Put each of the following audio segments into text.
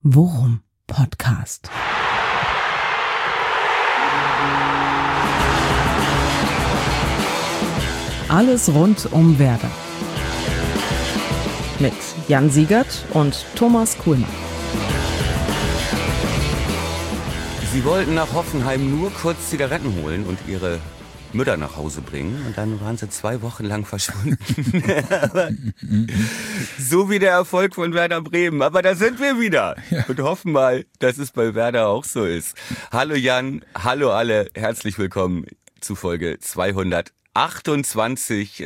Worum Podcast. Alles rund um Werder. Mit Jan Siegert und Thomas Kuhlmann. Sie wollten nach Hoffenheim nur kurz Zigaretten holen und ihre Mütter nach Hause bringen. Und dann waren sie 2 Wochen lang verschwunden. So wie der Erfolg von Werder Bremen. Aber da sind wir wieder. Ja. Und hoffen mal, dass es bei Werder auch so ist. Hallo Jan, hallo alle. Herzlich willkommen zu Folge 228,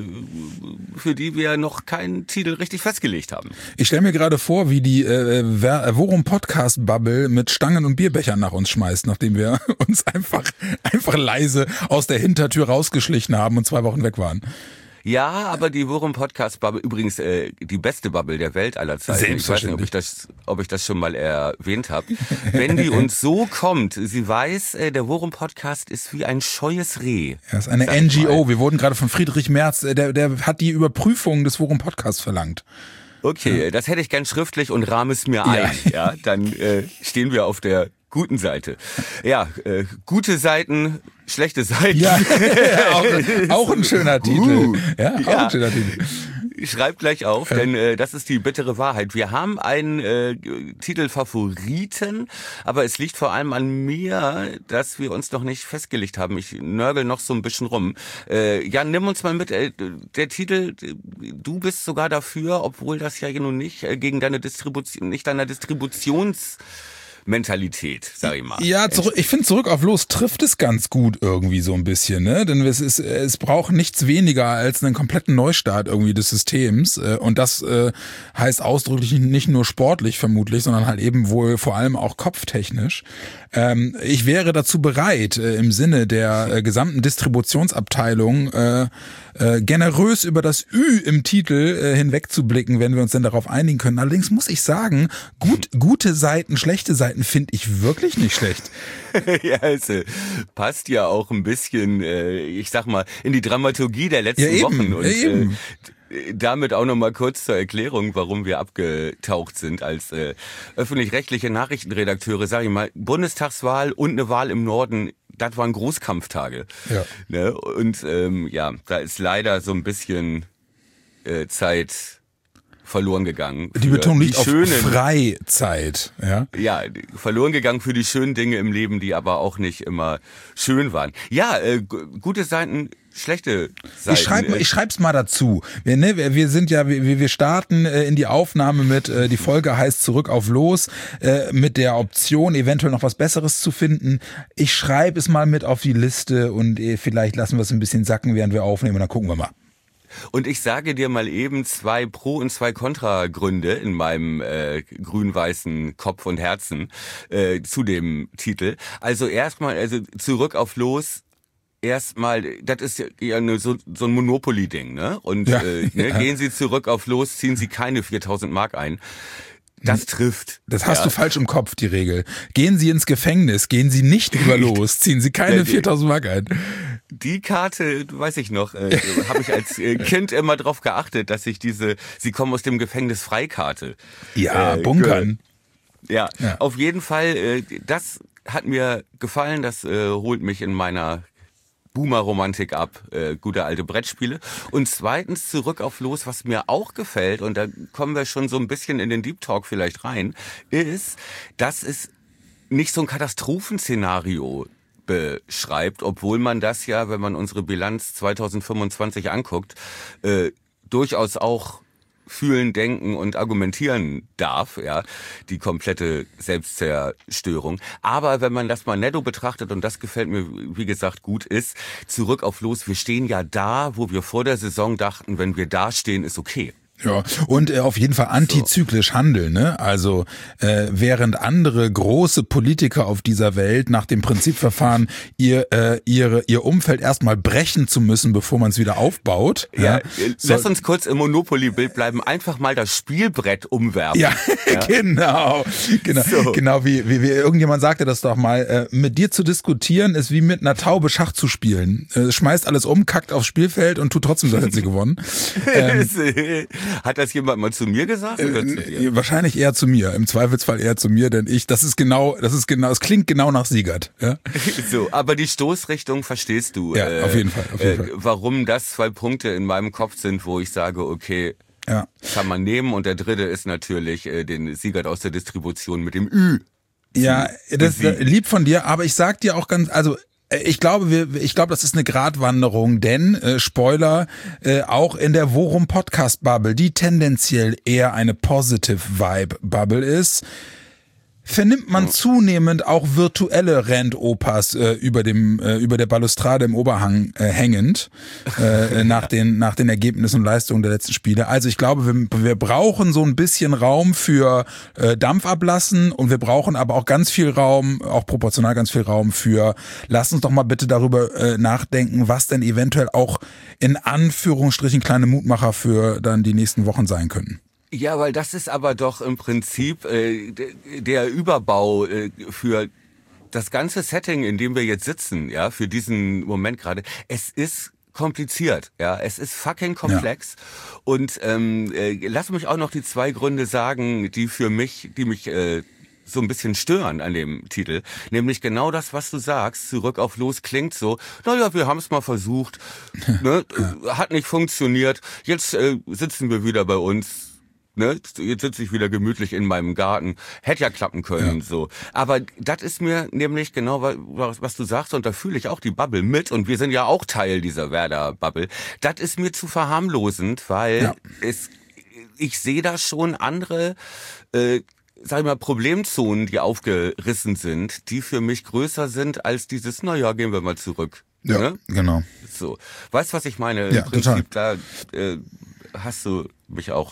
für die wir noch keinen Titel richtig festgelegt haben. Ich stelle mir gerade vor, wie die Worum Podcast Bubble mit Stangen und Bierbechern nach uns schmeißt, nachdem wir uns einfach leise aus der Hintertür rausgeschlichen haben und 2 Wochen weg waren. Ja, aber die Worum Podcast Bubble, übrigens die beste Bubble der Welt aller Zeiten. Ich weiß nicht, ob ich das schon mal erwähnt habe. Wenn die uns so kommt, sie weiß, der Worum Podcast ist wie ein scheues Reh. Ja, ist eine NGO. Wir wurden gerade von Friedrich Merz, der hat die Überprüfung des Worum Podcasts verlangt. Okay, ja. Das hätte ich gern schriftlich und rahme es mir ein. Ja, dann stehen wir auf der guten Seite. Ja, gute Seiten, schlechte Seiten. Ja, auch ein schöner Titel. Auch ein schöner Titel. Schreibt gleich auf, denn das ist die bittere Wahrheit. Wir haben einen Titelfavoriten, aber es liegt vor allem an mir, dass wir uns noch nicht festgelegt haben. Ich nörgel noch so ein bisschen rum. Jan, nimm uns mal mit. Der Titel, du bist sogar dafür, obwohl das ja nun nicht gegen deine Distribution, nicht deiner Mentalität, sag ich mal. Ja, ich finde Zurück auf Los trifft es ganz gut irgendwie so ein bisschen, ne? Denn es braucht nichts weniger als einen kompletten Neustart irgendwie des Systems. Und das heißt ausdrücklich nicht nur sportlich vermutlich, sondern halt eben wohl vor allem auch kopftechnisch. Ich wäre dazu bereit, im Sinne der gesamten Distributionsabteilung generös über das Ü im Titel hinwegzublicken, wenn wir uns denn darauf einigen können. Allerdings muss ich sagen, gute Seiten, schlechte Seiten finde ich wirklich nicht schlecht. Ja, es passt ja auch ein bisschen, ich sag mal, in die Dramaturgie der letzten Wochen. Und damit auch nochmal kurz zur Erklärung, warum wir abgetaucht sind als öffentlich-rechtliche Nachrichtenredakteure. Sag ich mal, Bundestagswahl und eine Wahl im Norden, das waren Großkampftage. Ja. Ne? Und da ist leider so ein bisschen Zeit verloren gegangen. Die Betonung liegt auf Freizeit. Ja, verloren gegangen für die schönen Dinge im Leben, die aber auch nicht immer schön waren. Ja, gute Seiten, schlechte Seiten. Ich schreib's mal dazu. Wir starten in die Aufnahme mit, die Folge heißt Zurück auf Los, mit der Option, eventuell noch was Besseres zu finden. Ich schreibe es mal mit auf die Liste und vielleicht lassen wir es ein bisschen sacken, während wir aufnehmen, und dann gucken wir mal. Und ich sage dir mal eben 2 Pro- und 2 Kontra-Gründe in meinem grün-weißen Kopf und Herzen zu dem Titel. Also erstmal, Zurück auf Los. Erstmal, das ist ja so ein Monopoly-Ding, ne? Und gehen Sie zurück auf Los, ziehen Sie keine 4.000 Mark ein. Das trifft. Das hast du falsch im Kopf, die Regel. Gehen Sie ins Gefängnis, gehen Sie nicht über Los, ziehen Sie keine 4.000 Mark ein. Die Karte, weiß ich noch, habe ich als Kind immer drauf geachtet, dass ich Sie kommen aus dem Gefängnis Freikarte. Ja, bunkern. Ja, auf jeden Fall, das hat mir gefallen, das holt mich in meiner Boomer-Romantik ab, gute alte Brettspiele. Und zweitens Zurück auf Los, was mir auch gefällt, und da kommen wir schon so ein bisschen in den Deep Talk vielleicht rein, ist, dass es nicht so ein Katastrophenszenario beschreibt, obwohl man das ja, wenn man unsere Bilanz 2025 anguckt, durchaus auch fühlen, denken und argumentieren darf, die komplette Selbstzerstörung. Aber wenn man das mal netto betrachtet, und das gefällt mir, wie gesagt, gut, ist, Zurück auf Los, wir stehen ja da, wo wir vor der Saison dachten, wenn wir da stehen, ist okay. Ja, und auf jeden Fall antizyklisch handeln, ne? Also während andere große Politiker auf dieser Welt nach dem Prinzip verfahren, ihr Umfeld erstmal brechen zu müssen, bevor man es wieder aufbaut. Lass uns kurz im Monopoly-Bild bleiben, einfach mal das Spielbrett umwerfen. Ja, genau. So. Genau wie irgendjemand sagte das doch mal, mit dir zu diskutieren ist wie mit einer Taube Schach zu spielen. Schmeißt alles um, kackt aufs Spielfeld und tut trotzdem so, hätte sie gewonnen. Hat das jemand mal zu mir gesagt? Oder zu dir? Wahrscheinlich eher zu mir, im Zweifelsfall eher zu mir, denn es klingt genau nach Siegert. Ja? So, aber die Stoßrichtung verstehst du. Ja, auf jeden Fall. Warum das 2 Punkte in meinem Kopf sind, wo ich sage, okay, kann man nehmen. Und der dritte ist natürlich den Siegert aus der Distribution mit dem Ü. Ja, das ist lieb von dir, aber ich sag dir auch ich glaube, das ist eine Gratwanderung, denn Spoiler, auch in der Worum Podcast Bubble, die tendenziell eher eine Positive Vibe Bubble ist, vernimmt man zunehmend auch virtuelle Rentopas über der Balustrade im Oberhang hängend nach den Ergebnissen und Leistungen der letzten Spiele. Also ich glaube, wir brauchen so ein bisschen Raum für Dampf ablassen und wir brauchen aber auch ganz viel Raum, auch proportional ganz viel Raum für, lass uns doch mal bitte darüber nachdenken, was denn eventuell auch in Anführungsstrichen kleine Mutmacher für dann die nächsten Wochen sein könnten. Ja, weil das ist aber doch im Prinzip der Überbau für das ganze Setting, in dem wir jetzt sitzen, ja, für diesen Moment gerade. Es ist kompliziert, ja, es ist fucking komplex. Ja. Und lass mich auch noch die 2 Gründe sagen, die mich so ein bisschen stören an dem Titel. Nämlich genau das, was du sagst, zurück auf Los klingt so, naja, wir haben es mal versucht, ne, hat nicht funktioniert, jetzt sitzen wir wieder bei uns. Ne, jetzt sitze ich wieder gemütlich in meinem Garten. Hätte ja klappen können, so. Aber das ist mir nämlich genau, was du sagst, und da fühle ich auch die Bubble mit, und wir sind ja auch Teil dieser Werder-Bubble. Das ist mir zu verharmlosend, weil ich sehe da schon andere, sag ich mal, Problemzonen, die aufgerissen sind, die für mich größer sind als dieses, naja, gehen wir mal zurück. Ja, ne? Genau. So. Weißt du, was ich meine? Ja, im Prinzip, total. Da hast du mich auch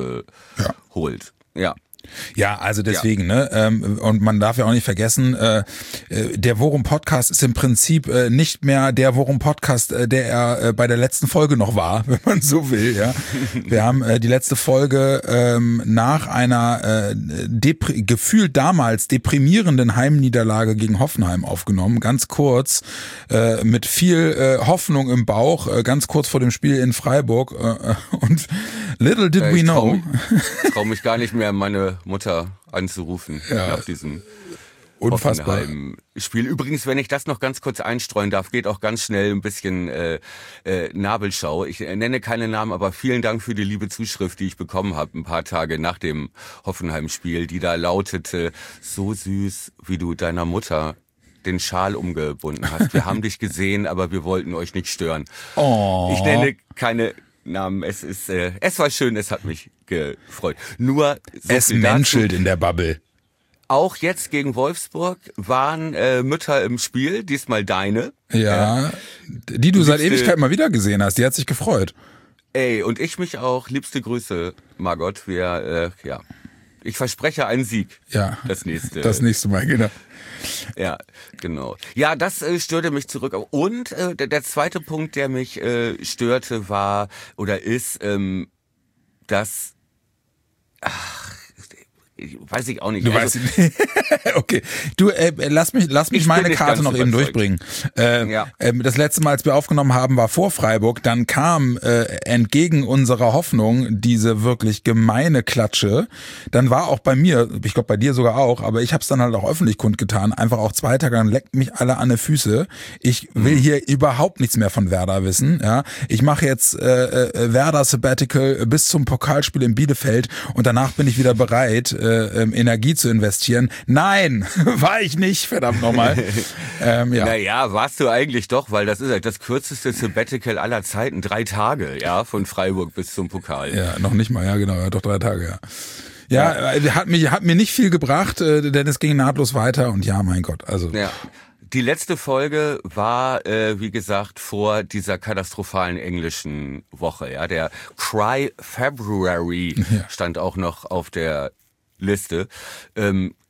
abgeholt. Ja. Ja, also deswegen, ne? Und man darf ja auch nicht vergessen, der Worum Podcast ist im Prinzip nicht mehr der Worum Podcast, der er bei der letzten Folge noch war, wenn man so will, ja. Wir haben die letzte Folge nach einer gefühlt damals deprimierenden Heimniederlage gegen Hoffenheim aufgenommen, ganz kurz, mit viel Hoffnung im Bauch, ganz kurz vor dem Spiel in Freiburg, und little did we know. Ich trau mich gar nicht mehr, meine Mutter anzurufen nach diesem unfassbar Spiel. Übrigens, wenn ich das noch ganz kurz einstreuen darf, geht auch ganz schnell ein bisschen Nabelschau. Ich nenne keine Namen, aber vielen Dank für die liebe Zuschrift, die ich bekommen habe, ein paar Tage nach dem Hoffenheim-Spiel, die da lautete: So süß, wie du deiner Mutter den Schal umgebunden hast. Wir haben dich gesehen, aber wir wollten euch nicht stören. Oh. Ich nenne keine Namen. Es war schön, es hat mich gefreut. Nur so es menschelt in der Bubble. Auch jetzt gegen Wolfsburg waren Mütter im Spiel, diesmal deine. Ja, die du seit Ewigkeit mal wieder gesehen hast. Die hat sich gefreut. Ey, und ich mich auch. Liebste Grüße, Margot. Ich verspreche einen Sieg. Ja, das nächste Mal, genau. Ja, genau. Ja, das störte mich zurück. Und der zweite Punkt, der mich störte, ist, dass... weiß ich auch nicht. Du weißt nicht. Okay. Du, lass mich meine Karte noch eben durchbringen. Das letzte Mal, als wir aufgenommen haben, war vor Freiburg. Dann kam entgegen unserer Hoffnung diese wirklich gemeine Klatsche. Dann war auch bei mir, ich glaube bei dir sogar auch, aber ich habe es dann halt auch öffentlich kundgetan, einfach auch 2 Tage lang, leckt mich alle an die Füße. Ich will hier überhaupt nichts mehr von Werder wissen. Ja, ich mache jetzt Werder Sabbatical bis zum Pokalspiel in Bielefeld und danach bin ich wieder bereit, Energie zu investieren. Nein, war ich nicht, verdammt nochmal. Naja, warst du eigentlich doch, weil das ist halt das kürzeste Sabbatical aller Zeiten, 3 Tage, ja, von Freiburg bis zum Pokal. Ja, noch nicht mal, ja genau, ja, doch 3 Tage, ja. Ja, hat mir nicht viel gebracht, denn es ging nahtlos weiter und ja, mein Gott, also. Ja. Die letzte Folge war, wie gesagt, vor dieser katastrophalen englischen Woche, ja, der Cry February stand auch noch auf der Liste.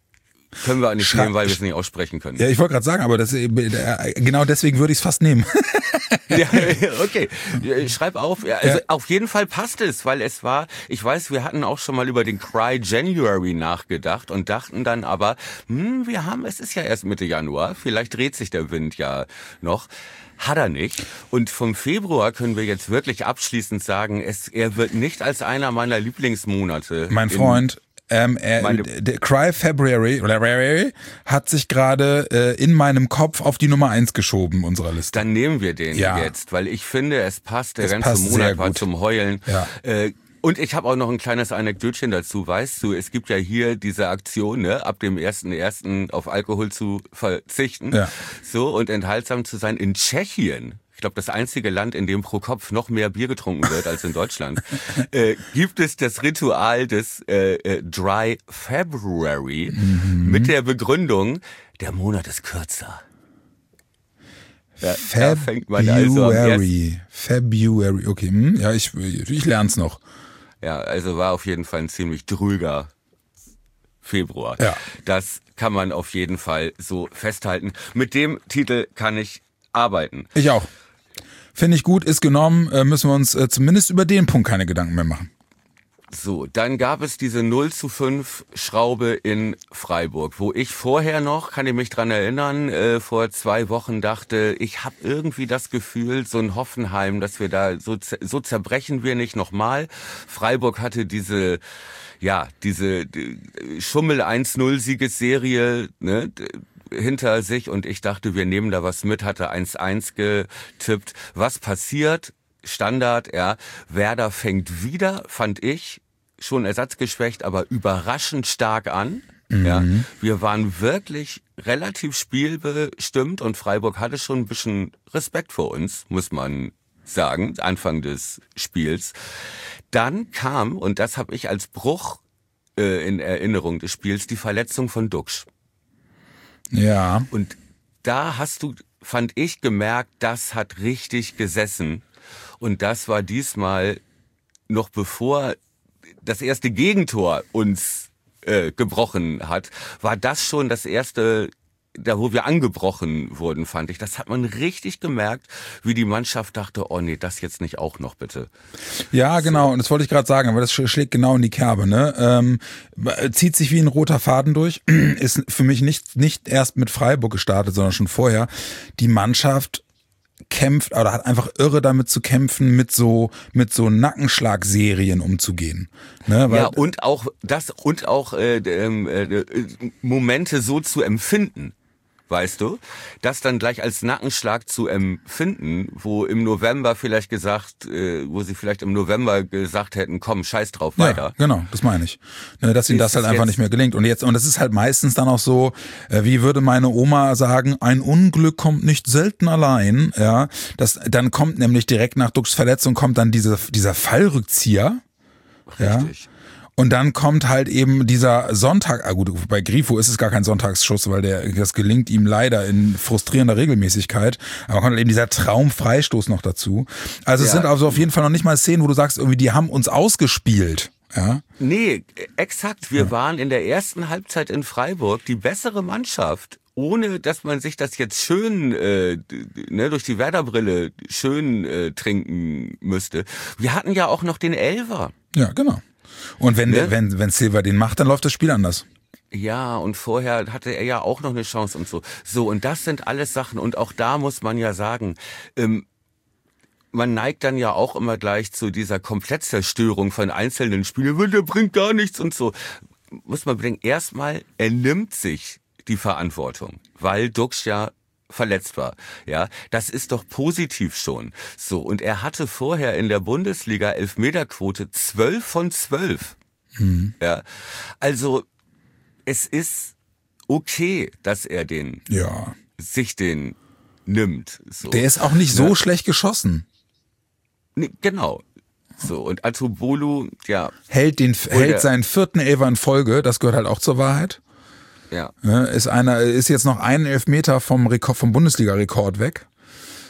Können wir nicht nehmen, weil wir es nicht aussprechen können. Ja, ich wollte gerade sagen, aber genau deswegen würde ich es fast nehmen. Ja, okay. Schreib auf. Ja, also auf jeden Fall passt es, weil es war, ich weiß, wir hatten auch schon mal über den Cry January nachgedacht und dachten dann aber, es ist ja erst Mitte Januar, vielleicht dreht sich der Wind ja noch. Hat er nicht. Und vom Februar können wir jetzt wirklich abschließend sagen, er wird nicht als einer meiner Lieblingsmonate. Mein Freund, der Cry February hat sich gerade in meinem Kopf auf die Nummer 1 geschoben unserer Liste. Dann nehmen wir den jetzt, weil ich finde, es passt. Der ganze Monat war zum Heulen. Ja. Und ich habe auch noch ein kleines Anekdötchen dazu. Weißt du, es gibt ja hier diese Aktion, ne, ab dem 1.1. auf Alkohol zu verzichten, so und enthaltsam zu sein in Tschechien. Ich glaube, das einzige Land, in dem pro Kopf noch mehr Bier getrunken wird als in Deutschland, gibt es das Ritual des Dry February mit der Begründung, der Monat ist kürzer. Ja, da fängt man also February, okay, ja, ich lern's noch. Ja, also war auf jeden Fall ein ziemlich drüger Februar. Ja. Das kann man auf jeden Fall so festhalten. Mit dem Titel kann ich arbeiten. Ich auch. Finde ich gut, ist genommen, müssen wir uns zumindest über den Punkt keine Gedanken mehr machen. So, dann gab es diese 0:5 Schraube in Freiburg, wo ich vorher noch, kann ich mich dran erinnern, vor 2 Wochen dachte, ich habe irgendwie das Gefühl, so ein Hoffenheim, dass wir da, so zerbrechen wir nicht nochmal. Freiburg hatte diese Schummel 1-0-Siegesserie, ne, hinter sich und ich dachte, wir nehmen da was mit, hatte 1-1 getippt. Was passiert? Standard, Werder fängt wieder, fand ich, schon ersatzgeschwächt, aber überraschend stark an. Ja, wir waren wirklich relativ spielbestimmt und Freiburg hatte schon ein bisschen Respekt vor uns, muss man sagen, Anfang des Spiels. Dann kam, und das habe ich als Bruch in Erinnerung des Spiels, die Verletzung von Duxch. Ja. Und da hast du, fand ich, gemerkt, das hat richtig gesessen. Und das war diesmal noch bevor das erste Gegentor uns gebrochen hat, war das schon das erste, da wo wir angebrochen wurden, fand ich. Das hat man richtig gemerkt, wie die Mannschaft dachte, oh nee, das jetzt nicht auch noch bitte. Ja, genau, und das wollte ich gerade sagen, aber das schlägt genau in die Kerbe, ne? Zieht sich wie ein roter Faden durch, ist für mich nicht erst mit Freiburg gestartet, sondern schon vorher. Die Mannschaft kämpft oder hat einfach irre damit zu kämpfen, mit so Nackenschlagserien umzugehen. Ne? Weil, ja, und auch Momente so zu empfinden. Weißt du, das dann gleich als Nackenschlag zu empfinden, wo sie vielleicht im November gesagt hätten, komm, scheiß drauf, weiter. Ja, genau, das meine ich. Dass ihnen das halt einfach nicht mehr gelingt. Und das ist halt meistens dann auch so, wie würde meine Oma sagen, ein Unglück kommt nicht selten allein, ja. Dann kommt nämlich direkt nach Duxchs Verletzung kommt dann dieser Fallrückzieher. Richtig. Ja? Und dann kommt halt eben dieser Sonntag, gut, bei Grifo ist es gar kein Sonntagsschuss, weil das gelingt ihm leider in frustrierender Regelmäßigkeit, aber kommt halt eben dieser Traumfreistoß noch dazu. Also es sind also auf jeden Fall noch nicht mal Szenen, wo du sagst, irgendwie, die haben uns ausgespielt. Ja? Nee, exakt. Wir waren in der ersten Halbzeit in Freiburg die bessere Mannschaft, ohne dass man sich das jetzt schön durch die Werder-Brille schön trinken müsste. Wir hatten ja auch noch den Elfer. Ja, genau. Und wenn Silva den macht, dann läuft das Spiel anders. Ja, und vorher hatte er ja auch noch eine Chance und so. So, und das sind alles Sachen. Und auch da muss man ja sagen, man neigt dann ja auch immer gleich zu dieser Komplettzerstörung von einzelnen Spielen. Der bringt gar nichts und so. Muss man bedenken, erstmal, er nimmt sich die Verantwortung, weil Duxch ja verletzt war. Ja, das ist doch positiv schon. So, und er hatte vorher in der Bundesliga Elfmeterquote 12 von 12. Ja, also es ist okay, dass er sich den nimmt. So. Der ist auch nicht so schlecht geschossen. Nee, genau. So, und Atubolu, hält seinen 4. Elfer in Folge, das gehört halt auch zur Wahrheit. Ja. Ist jetzt noch einen Elfmeter vom Bundesliga-Rekord weg.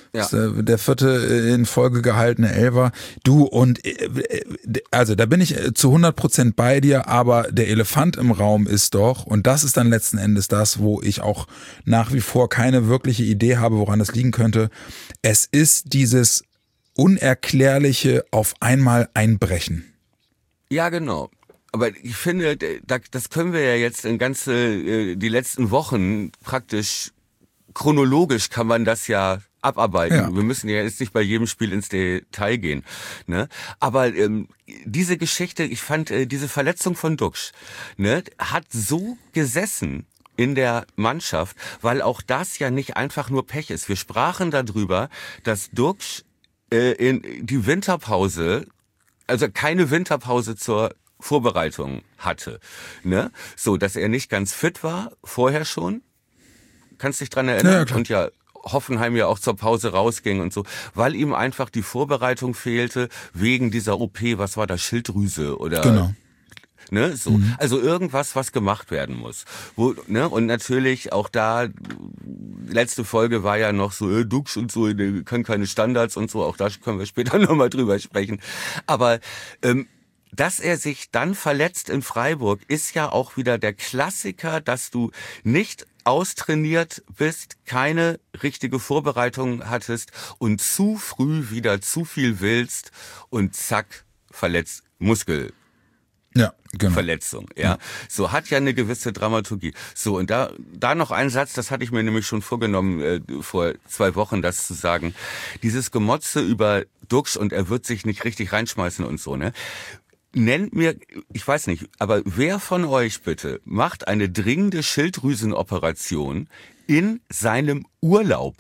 Ja. Das ist der 4. in Folge gehaltene Elfer. Du, und also da bin ich zu 100% bei dir, aber der Elefant im Raum ist doch, und das ist dann letzten Endes das, wo ich auch nach wie vor keine wirkliche Idee habe, woran das liegen könnte. Es ist dieses unerklärliche auf einmal Einbrechen. Ja, genau. Aber ich finde, das können wir ja jetzt die letzten Wochen praktisch chronologisch kann man das ja abarbeiten. Ja. Wir müssen ja jetzt nicht bei jedem Spiel ins Detail gehen. Ne? Aber diese Geschichte, ich fand diese Verletzung von Duxch, ne, hat so gesessen in der Mannschaft, weil auch das ja nicht einfach nur Pech ist. Wir sprachen darüber, dass Duxch in die Winterpause, also keine Winterpause zur Vorbereitung hatte. Ne? So, dass er nicht ganz fit war, vorher schon. Kannst dich dran erinnern? Ja, und ja, Hoffenheim ja auch zur Pause rausging und so, weil ihm einfach die Vorbereitung fehlte wegen dieser OP, was war das, Schilddrüse oder... Genau. Ne, so. Mhm. Also irgendwas, was gemacht werden muss. Und natürlich auch da, letzte Folge war ja noch so, Duxch und so, die können keine Standards und so, auch da können wir später nochmal drüber sprechen. Aber dass er sich dann verletzt in Freiburg, ist ja auch wieder der Klassiker, dass du nicht austrainiert bist, keine richtige Vorbereitung hattest und zu früh wieder zu viel willst und zack, verletzt, Muskel. Ja, genau. Verletzung, ja. So, hat ja eine gewisse Dramaturgie. So, und da noch ein Satz, das hatte ich mir nämlich schon vorgenommen, vor 2 Wochen, das zu sagen. Dieses Gemotze über Duxch und er wird sich nicht richtig reinschmeißen und so, ne? Nennt mir, ich weiß nicht, aber wer von euch bitte macht eine dringende Schilddrüsenoperation in seinem Urlaub,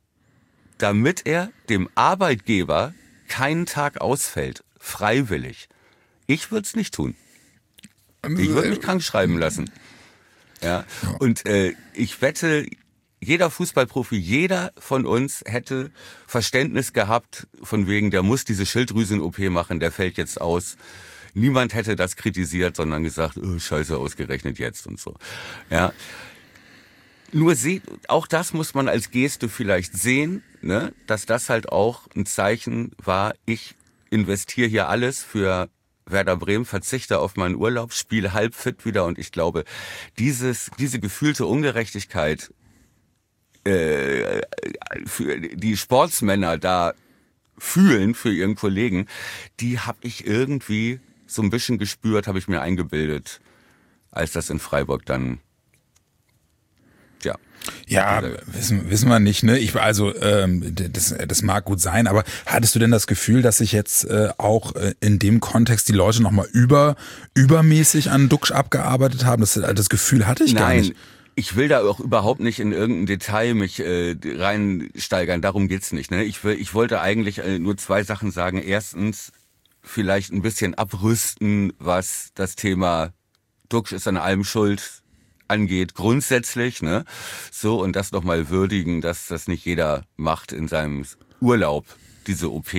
damit er dem Arbeitgeber keinen Tag ausfällt, freiwillig? Ich würde es nicht tun. Ich würde mich krank schreiben lassen. Ja. Und ich wette, jeder Fußballprofi, jeder von uns hätte Verständnis gehabt, von wegen, der muss diese Schilddrüsen-OP machen, der fällt jetzt aus. Niemand hätte das kritisiert, sondern gesagt, oh, scheiße, ausgerechnet jetzt und so. Ja. Nur auch das muss man als Geste vielleicht sehen, ne, dass das halt auch ein Zeichen war, ich investiere hier alles für Werder Bremen, verzichte auf meinen Urlaub, spiele halb fit wieder und ich glaube, diese gefühlte Ungerechtigkeit, für die Sportsmänner da fühlen für ihren Kollegen, die habe ich irgendwie so ein bisschen gespürt, habe ich mir eingebildet, als das in Freiburg dann, ja, wissen wir nicht, ne? Das mag gut sein, aber hattest du denn das Gefühl, dass sich jetzt auch in dem Kontext die Leute nochmal übermäßig an Duxch abgearbeitet haben? Das Gefühl hatte ich gar nicht. Nein, ich will da auch überhaupt nicht in irgendein Detail mich reinsteigern, darum geht's nicht, ne? Ich wollte eigentlich nur 2 Sachen sagen. Erstens, vielleicht ein bisschen abrüsten, was das Thema Duxch ist an allem schuld angeht, grundsätzlich, ne? So, und das nochmal würdigen, dass das nicht jeder macht in seinem Urlaub, diese OP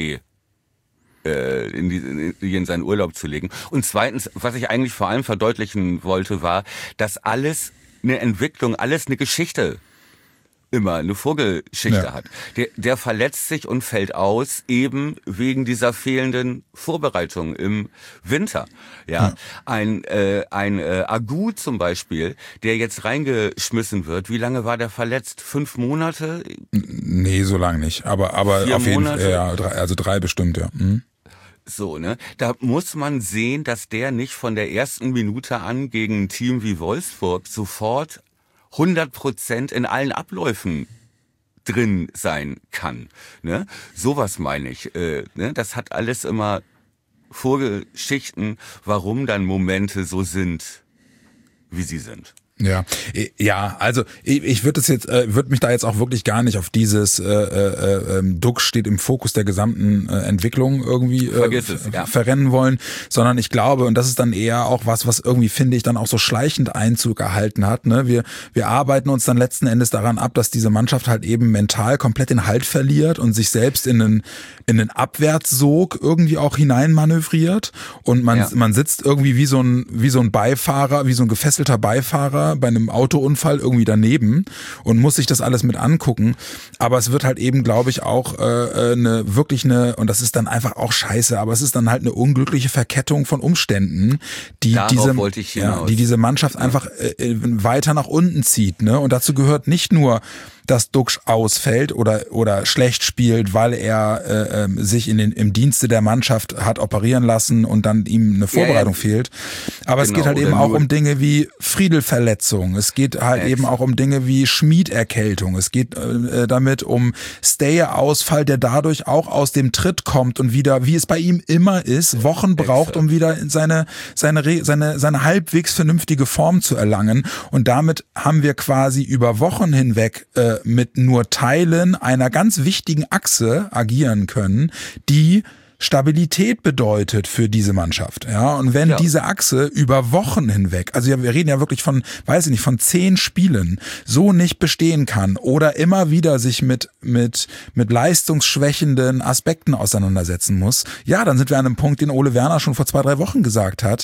in seinen Urlaub zu legen. Und zweitens, was ich eigentlich vor allem verdeutlichen wollte, war, dass alles eine Entwicklung, alles eine Geschichte immer eine Vorgeschichte hat. Der verletzt sich und fällt aus, eben wegen dieser fehlenden Vorbereitung im Winter. Ja. Ein Agu zum Beispiel, der jetzt reingeschmissen wird, wie lange war der verletzt? 5 Monate? Nee, so lange nicht. Aber auf jeden Fall, ja, 3 bestimmt, ja. Mhm. So, ne? Da muss man sehen, dass der nicht von der ersten Minute an gegen ein Team wie Wolfsburg sofort 100% in allen Abläufen drin sein kann. Ne? Sowas meine ich. Ne? Das hat alles immer Vorgeschichten, warum dann Momente so sind, wie sie sind. Ja, also ich würde mich da jetzt auch wirklich gar nicht auf dieses Duxch steht im Fokus der gesamten Entwicklung irgendwie verrennen wollen, sondern ich glaube, und das ist dann eher auch was irgendwie, finde ich, dann auch so schleichend Einzug erhalten hat. Ne? Wir arbeiten uns dann letzten Endes daran ab, dass diese Mannschaft halt eben mental komplett den Halt verliert und sich selbst in einen Abwärtssog irgendwie auch hineinmanövriert und man sitzt irgendwie wie so ein Beifahrer, wie so ein gefesselter Beifahrer immer bei einem Autounfall irgendwie daneben und muss sich das alles mit angucken. Aber es wird halt eben, glaube ich, auch und das ist dann einfach auch scheiße, aber es ist dann halt eine unglückliche Verkettung von Umständen, die diese Mannschaft einfach weiter nach unten zieht. Ne? Und dazu gehört nicht nur, dass Duxch ausfällt oder schlecht spielt, weil er sich im Dienste der Mannschaft hat operieren lassen und dann ihm eine Vorbereitung fehlt. Aber es geht halt eben auch um Dinge wie Friedel-Verletzung. Es geht halt eben auch um Dinge wie Schmid-Erkältung. Es geht damit um Stay-Ausfall, der dadurch auch aus dem Tritt kommt und wieder, wie es bei ihm immer ist, Wochen braucht, um wieder in seine halbwegs vernünftige Form zu erlangen. Und damit haben wir quasi über Wochen hinweg mit nur Teilen einer ganz wichtigen Achse agieren können, die Stabilität bedeutet für diese Mannschaft. Ja, und wenn diese Achse über Wochen hinweg, also wir reden ja wirklich von 10 Spielen, so nicht bestehen kann oder immer wieder sich mit leistungsschwächenden Aspekten auseinandersetzen muss, ja, dann sind wir an einem Punkt, den Ole Werner schon vor 2-3 Wochen gesagt hat,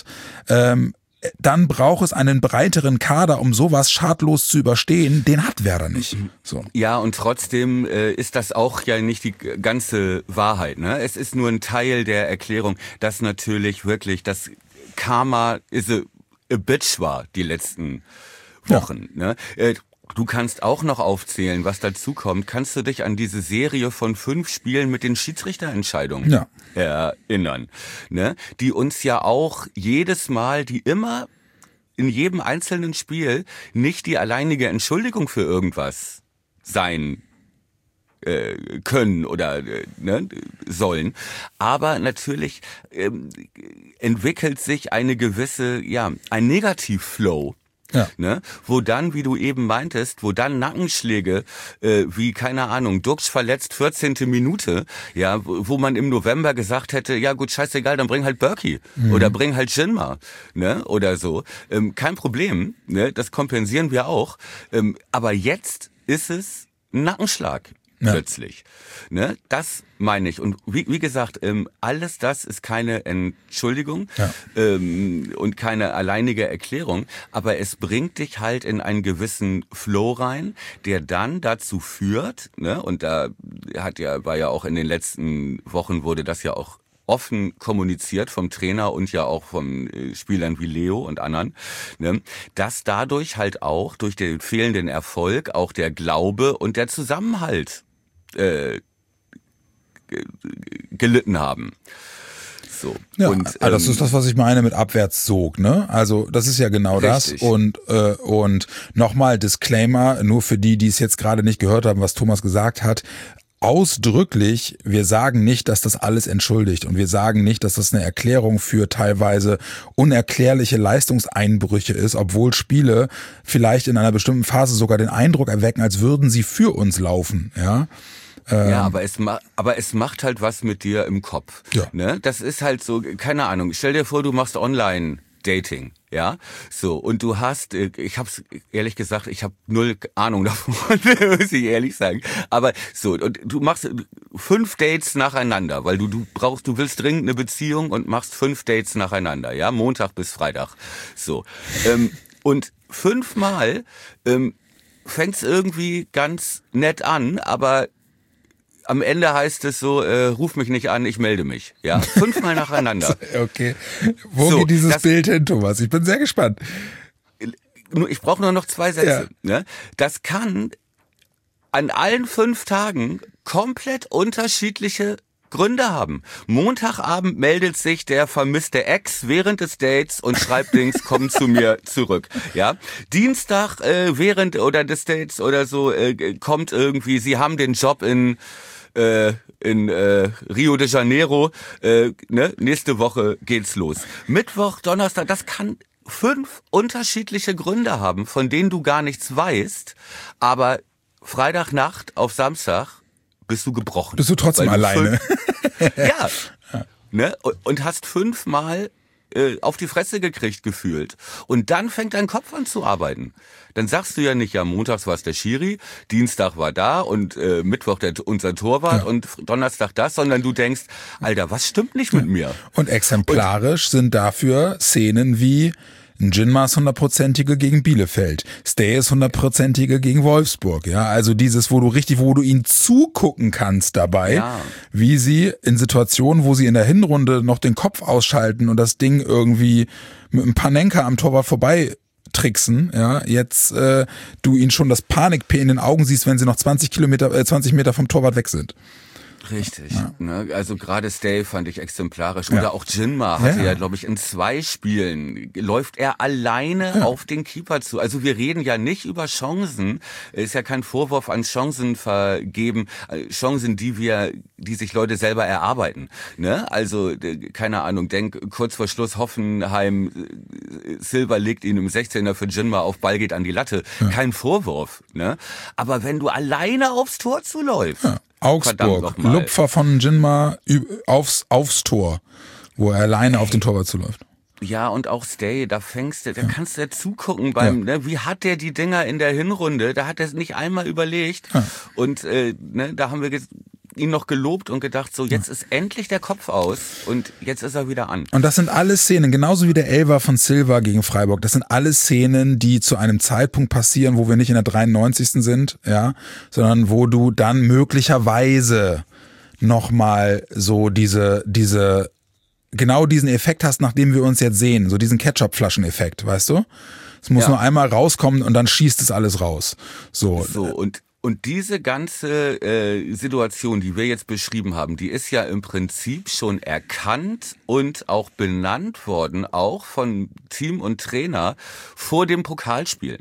dann braucht es einen breiteren Kader, um sowas schadlos zu überstehen. Den hat Werder nicht. So. Ja, und trotzdem ist das auch ja nicht die ganze Wahrheit. Ne? Es ist nur ein Teil der Erklärung, dass natürlich wirklich das Karma is a bitch war die letzten Wochen. Ja. Ne? Du kannst auch noch aufzählen, was dazu kommt. Kannst du dich an diese Serie von 5 Spielen mit den Schiedsrichterentscheidungen erinnern? Ne? Die uns ja auch jedes Mal, die immer in jedem einzelnen Spiel nicht die alleinige Entschuldigung für irgendwas sein können oder sollen. Aber natürlich entwickelt sich ein Negativflow. Ja. Ne? Wo dann, wie du eben meintest, wo dann Nackenschläge, wie, keine Ahnung, Duxch verletzt 14. Minute, ja, wo man im November gesagt hätte, ja gut, scheißegal, dann bring halt Berkey oder bring halt Jinma, ne, oder so. Kein Problem, ne, das kompensieren wir auch. Aber jetzt ist es ein Nackenschlag. Plötzlich. Ne? Das meine ich. Und wie gesagt, alles das ist keine Entschuldigung und keine alleinige Erklärung, aber es bringt dich halt in einen gewissen Flow rein, der dann dazu führt, ne? Und da war ja auch in den letzten Wochen wurde das ja auch offen kommuniziert vom Trainer und ja auch von Spielern wie Leo und anderen, ne, dass dadurch halt auch durch den fehlenden Erfolg auch der Glaube und der Zusammenhalt gelitten haben. So. Ja, und, das ist das, was ich meine mit Abwärtssog, ne? Also das ist ja genau richtig. Das. Und nochmal Disclaimer, nur für die es jetzt gerade nicht gehört haben, was Thomas gesagt hat. Ausdrücklich, wir sagen nicht, dass das alles entschuldigt und wir sagen nicht, dass das eine Erklärung für teilweise unerklärliche Leistungseinbrüche ist, obwohl Spiele vielleicht in einer bestimmten Phase sogar den Eindruck erwecken, als würden sie für uns laufen, ja. Ja, aber es macht halt was mit dir im Kopf. Ja. Ne? Das ist halt so, keine Ahnung, stell dir vor, du machst Online-Dating, ja, so, und du hast, ich hab's ehrlich gesagt, ich habe 0 Ahnung davon, muss ich ehrlich sagen, aber so, und du machst 5 Dates nacheinander, weil du willst dringend eine Beziehung und machst 5 Dates nacheinander, ja, Montag bis Freitag, so, und 5-mal fängt's irgendwie ganz nett an, aber am Ende heißt es so, ruf mich nicht an, ich melde mich. Ja, 5-mal nacheinander. Okay. Wo geht dieses Bild hin, Thomas? Ich bin sehr gespannt. Ich brauche nur noch 2 Sätze. Ja. Ne? Das kann an allen 5 Tagen komplett unterschiedliche Gründe haben. Montagabend meldet sich der vermisste Ex während des Dates und schreibt Dings, komm zu mir zurück. Ja, Dienstag während oder des Dates oder so kommt irgendwie, sie haben den Job in Rio de Janeiro, ne? Nächste Woche geht's los. Mittwoch, Donnerstag, das kann 5 unterschiedliche Gründe haben, von denen du gar nichts weißt, Freitagnacht auf Samstag bist du gebrochen. Bist du trotzdem alleine? Ja. Ne? Und hast 5-mal auf die Fresse gekriegt gefühlt. Und dann fängt dein Kopf an zu arbeiten. Dann sagst du ja nicht, ja, montags war es der Schiri, Dienstag war da und Mittwoch unser Torwart und Donnerstag das, sondern du denkst, Alter, was stimmt nicht mit mir? Und exemplarisch sind dafür Szenen wie Ein Jinma ist 100%ige gegen Bielefeld. Stay ist 100%ige gegen Wolfsburg. Ja, also dieses, wo du ihnen zugucken kannst dabei, wie sie in Situationen, wo sie in der Hinrunde noch den Kopf ausschalten und das Ding irgendwie mit einem Panenka am Torwart vorbei tricksen, ja, jetzt du ihnen schon das Panik-P in den Augen siehst, wenn sie noch 20 Meter vom Torwart weg sind. Richtig, ne? Also gerade Stay fand ich exemplarisch. Oder auch Jinma hatte ja, glaube ich, in 2 Spielen läuft er alleine auf den Keeper zu. Also wir reden ja nicht über Chancen. Ist ja kein Vorwurf an Chancen vergeben. Chancen, die sich Leute selber erarbeiten. Ne? Also, keine Ahnung, denk kurz vor Schluss Hoffenheim, Silva legt ihn im 16er für Jinma auf, Ball geht an die Latte. Kein Vorwurf. Ne? Aber wenn du alleine aufs Tor zuläufst, Augsburg, Lupfer von Jinma aufs Tor, wo er alleine auf den Torwart zuläuft. Ja, und auch Stay, da kannst du ja zugucken beim, ne, wie hat der die Dinger in der Hinrunde, da hat er es nicht einmal überlegt. Und da haben wir ihn noch gelobt und gedacht, so jetzt ist endlich der Kopf aus und jetzt ist er wieder an. Und das sind alles Szenen, genauso wie der Elfer von Silva gegen Freiburg, das sind alles Szenen, die zu einem Zeitpunkt passieren, wo wir nicht in der 93. sind, ja, sondern wo du dann möglicherweise nochmal so genau diesen Effekt hast, nachdem wir uns jetzt sehen, so diesen Ketchup-Flaschen-Effekt, weißt du? Es muss nur einmal rauskommen und dann schießt es alles raus. So und diese ganze Situation, die wir jetzt beschrieben haben, die ist ja im Prinzip schon erkannt und auch benannt worden, auch von Team und Trainer vor dem Pokalspiel.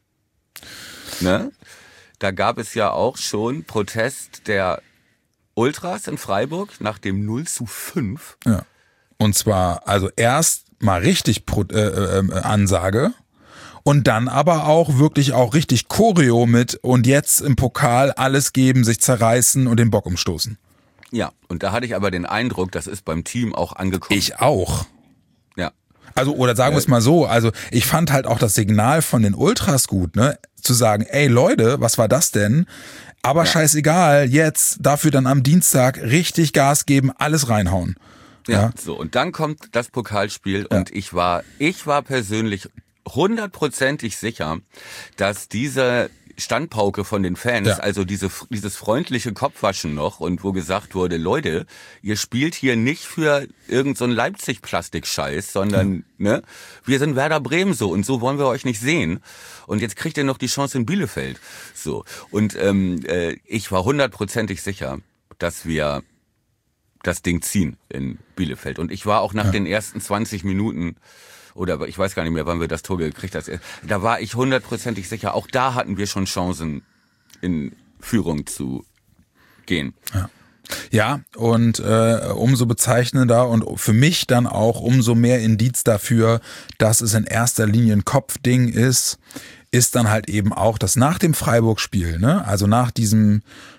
Ne? Da gab es ja auch schon Protest der Ultras in Freiburg nach dem 0:5. Ja. Und zwar also erst mal richtig Ansage. Und dann aber auch wirklich auch richtig Choreo mit und jetzt im Pokal alles geben, sich zerreißen und den Bock umstoßen. Ja, und da hatte ich aber den Eindruck, das ist beim Team auch angekommen. Ich auch. Ja. Also, oder sagen wir es mal so, also ich fand halt auch das Signal von den Ultras gut, ne? Zu sagen, ey Leute, was war das denn? Aber scheißegal, jetzt dafür dann am Dienstag richtig Gas geben, alles reinhauen. Ja, so, und dann kommt das Pokalspiel und ich war persönlich 100%ig sicher, dass diese Standpauke von den Fans, also dieses freundliche Kopfwaschen noch und wo gesagt wurde, Leute, ihr spielt hier nicht für irgend so einen Leipzig-Plastik-Scheiß, sondern ne, wir sind Werder Bremen so und so wollen wir euch nicht sehen und jetzt kriegt ihr noch die Chance in Bielefeld. So, und ich war 100%ig sicher, dass wir das Ding ziehen in Bielefeld und ich war auch nach den ersten 20 Minuten oder ich weiß gar nicht mehr, wann wir das Tor gekriegt haben. Da war ich 100%ig sicher. Auch da hatten wir schon Chancen, in Führung zu gehen. Ja, und umso bezeichnender und für mich dann auch umso mehr Indiz dafür, dass es in erster Linie ein Kopfding ist dann halt eben auch, dass nach dem Freiburg-Spiel, ne, also nach dieser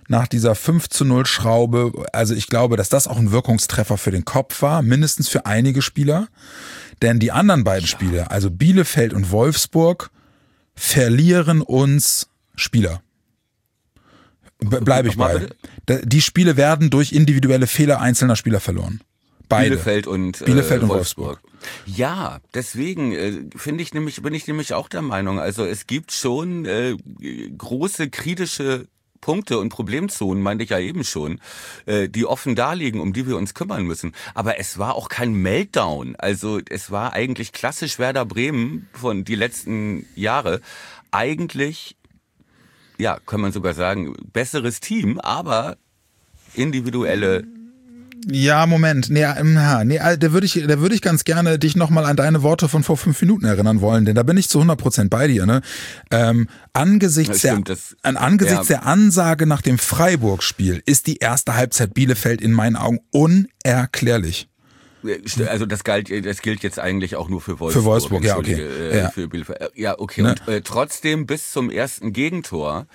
5:0 Schraube, also ich glaube, dass das auch ein Wirkungstreffer für den Kopf war, mindestens für einige Spieler. Denn die anderen beiden Spiele, also Bielefeld und Wolfsburg, verlieren uns Spieler. Bleibe ich bei. Die Spiele werden durch individuelle Fehler einzelner Spieler verloren. Beide. Bielefeld und Wolfsburg. Ja, deswegen bin ich nämlich auch der Meinung, also es gibt schon große kritische Punkte und Problemzonen, meinte ich ja eben schon, die offen daliegen, um die wir uns kümmern müssen. Aber es war auch kein Meltdown. Also es war eigentlich klassisch Werder Bremen von die letzten Jahre. Eigentlich, ja, kann man sogar sagen, besseres Team, aber individuelle. Ja, Moment. Da würde ich ganz gerne dich nochmal an deine Worte von vor 5 Minuten erinnern wollen, denn da bin ich zu 100% bei dir. Ne? Angesichts der Ansage nach dem Freiburg-Spiel ist die erste Halbzeit Bielefeld in meinen Augen unerklärlich. Also das gilt jetzt eigentlich auch nur für Wolfsburg. Für Wolfsburg, ja, okay. Für Bielefeld. Ja, okay. Ne? Und trotzdem bis zum ersten Gegentor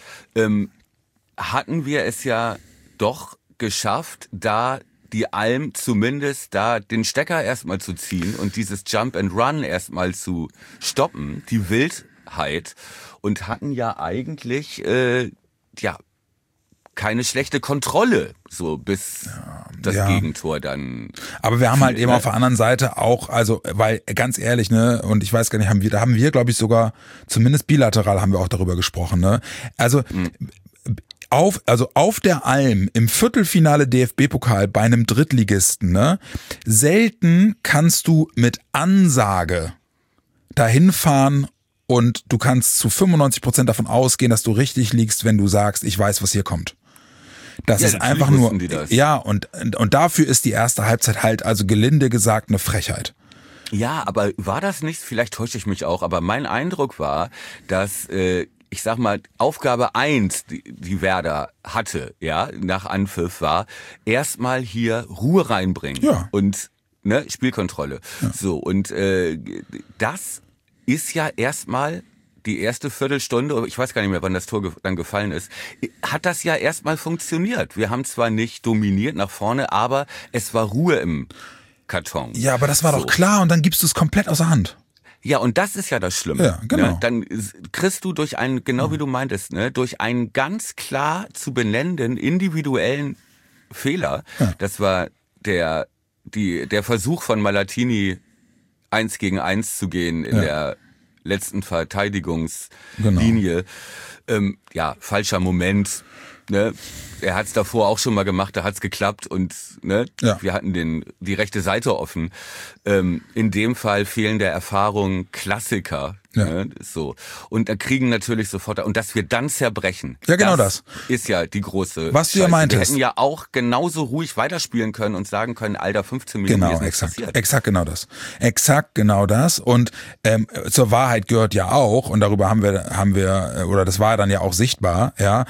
hatten wir es ja doch geschafft, da die Alm zumindest da den Stecker erstmal zu ziehen und dieses Jump and Run erstmal zu stoppen, die Wildheit, und hatten ja eigentlich keine schlechte Kontrolle, so bis das Gegentor dann. Aber wir haben halt eben auf der anderen Seite auch, also, weil ganz ehrlich, ne, und ich weiß gar nicht, da haben wir, glaube ich, sogar, zumindest bilateral haben wir auch darüber gesprochen, ne, also, auf der Alm im Viertelfinale DFB-Pokal bei einem Drittligisten, ne, selten kannst du mit Ansage dahin fahren und du kannst zu 95% davon ausgehen, dass du richtig liegst, wenn du sagst, ich weiß, was hier kommt. Das ist einfach nur, ja, und dafür ist die erste Halbzeit halt, also gelinde gesagt, eine Frechheit. Ja, aber war das nicht, vielleicht täusche ich mich auch, aber mein Eindruck war, dass, ich sag mal, Aufgabe 1, die Werder hatte, ja, nach Anpfiff war, erstmal hier Ruhe reinbringen und ne, Spielkontrolle. Ja. So, und das ist ja erstmal die erste Viertelstunde, ich weiß gar nicht mehr, wann das Tor dann gefallen ist, hat das ja erstmal funktioniert. Wir haben zwar nicht dominiert nach vorne, aber es war Ruhe im Karton. Ja, aber das war doch klar und dann gibst du es komplett außer Hand. Ja, und das ist ja das Schlimme. Ja, genau. Ne? Dann kriegst du durch einen, genau wie du meintest, ne, durch einen ganz klar zu benennenden individuellen Fehler, das war der Versuch von Malatini 1 gegen 1 zu gehen in der letzten Verteidigungslinie. Genau. Falscher Moment. Ne? Er hat es davor auch schon mal gemacht, da hat es geklappt und ne, wir hatten die rechte Seite offen. In dem Fall fehlende Erfahrung, Klassiker. Ja. Ne, so. Und da kriegen natürlich sofort, und dass wir dann zerbrechen. Ja, genau das. Ist ja die große Was du ja meintest. Wir hätten ja auch genauso ruhig weiterspielen können und sagen können, Alter, 15 Minuten genau, ist nichts passiert. Exakt genau das. Exakt genau das. Und zur Wahrheit gehört ja auch, und darüber haben wir, oder das war dann ja auch sichtbar, ja,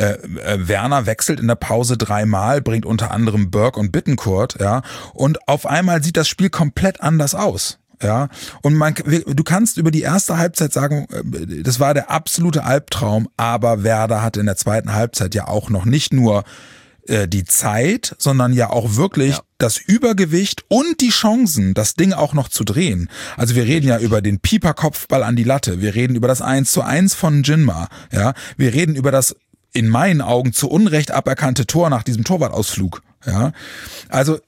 Werner wechselt in der Pause 3-mal, bringt unter anderem Burke und Bittencourt, ja, und auf einmal sieht das Spiel komplett anders aus. Ja, und du kannst über die erste Halbzeit sagen, das war der absolute Albtraum, aber Werder hatte in der zweiten Halbzeit ja auch noch nicht nur die Zeit, sondern ja auch wirklich das Übergewicht und die Chancen, das Ding auch noch zu drehen. Also wir reden ja über den Pieper-Kopfball an die Latte, wir reden über das 1:1 von Jinma, ja, wir reden über das in meinen Augen zu Unrecht aberkannte Tor nach diesem Torwartausflug. Ja, also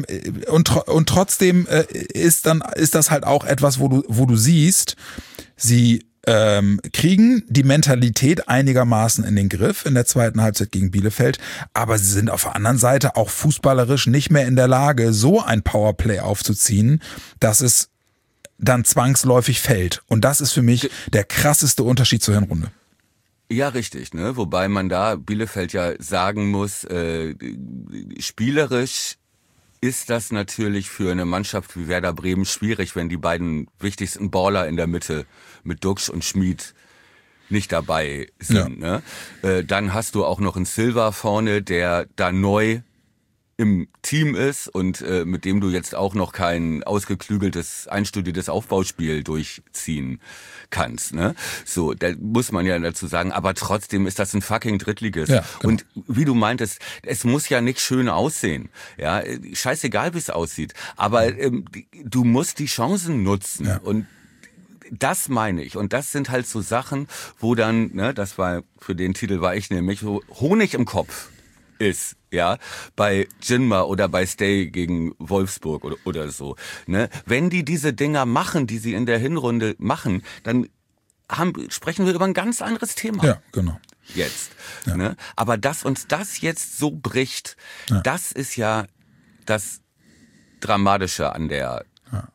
und trotzdem ist das halt auch etwas, wo du siehst, sie kriegen die Mentalität einigermaßen in den Griff in der zweiten Halbzeit gegen Bielefeld, aber sie sind auf der anderen Seite auch fußballerisch nicht mehr in der Lage, so ein Powerplay aufzuziehen, dass es dann zwangsläufig fällt. Und das ist für mich der krasseste Unterschied zur Hinrunde. Ja, richtig, ne? Wobei man da Bielefeld ja sagen muss, spielerisch ist das natürlich für eine Mannschaft wie Werder Bremen schwierig, wenn die beiden wichtigsten Baller in der Mitte mit Duxch und Schmid nicht dabei sind. Ja. Ne? Dann hast du auch noch einen Silva vorne, der da neu im Team ist und mit dem du jetzt auch noch kein ausgeklügeltes, einstudiertes Aufbauspiel durchziehen kannst. Ne? So, da muss man ja dazu sagen, aber trotzdem ist das ein fucking Drittligist. Ja, genau. Und wie du meintest, es muss ja nicht schön aussehen. Ja, scheißegal, wie es aussieht. Aber du musst die Chancen nutzen. Ja. Und das meine ich. Und das sind halt so Sachen, wo dann, ne, das war, für den Titel war ich nämlich, so Honig im Kopf ist, ja, bei Jinma oder bei Stay gegen Wolfsburg oder so, ne? Wenn die diese Dinger machen, die sie in der Hinrunde machen, dann sprechen wir über ein ganz anderes Thema. Ja, genau. Jetzt, ne? Aber dass uns das jetzt so bricht, das ist ja das Dramatische an der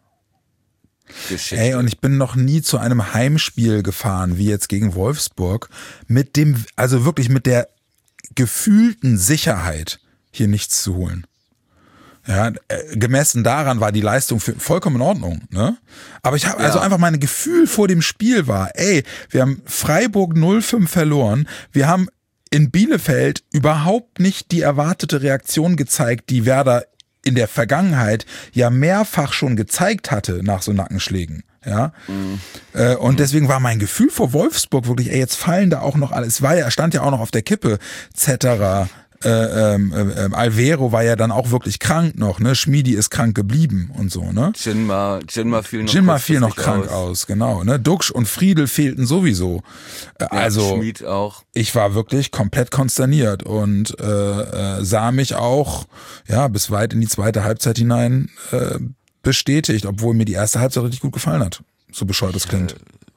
Geschichte. Ey, und ich bin noch nie zu einem Heimspiel gefahren, wie jetzt gegen Wolfsburg, also wirklich mit der gefühlten Sicherheit, hier nichts zu holen. Ja, gemessen daran war die Leistung vollkommen in Ordnung, ne? Aber ich habe also einfach mein Gefühl vor dem Spiel war, wir haben Freiburg 0:5 verloren, wir haben in Bielefeld überhaupt nicht die erwartete Reaktion gezeigt, die Werder in der Vergangenheit ja mehrfach schon gezeigt hatte nach so Nackenschlägen. Ja, und deswegen war mein Gefühl vor Wolfsburg wirklich, jetzt fallen da auch noch alles, stand ja auch noch auf der Kippe, Zetterer, Alvero war ja dann auch wirklich krank noch, ne? Schmiedi ist krank geblieben und so, ne? Jinma fiel noch krank aus, genau, ne? Duxch und Friedel fehlten sowieso. Also Schmied auch. Ich war wirklich komplett konsterniert und sah mich auch bis weit in die zweite Halbzeit hinein bestätigt, obwohl mir die erste Halbzeit richtig gut gefallen hat. So bescheuert das klingt.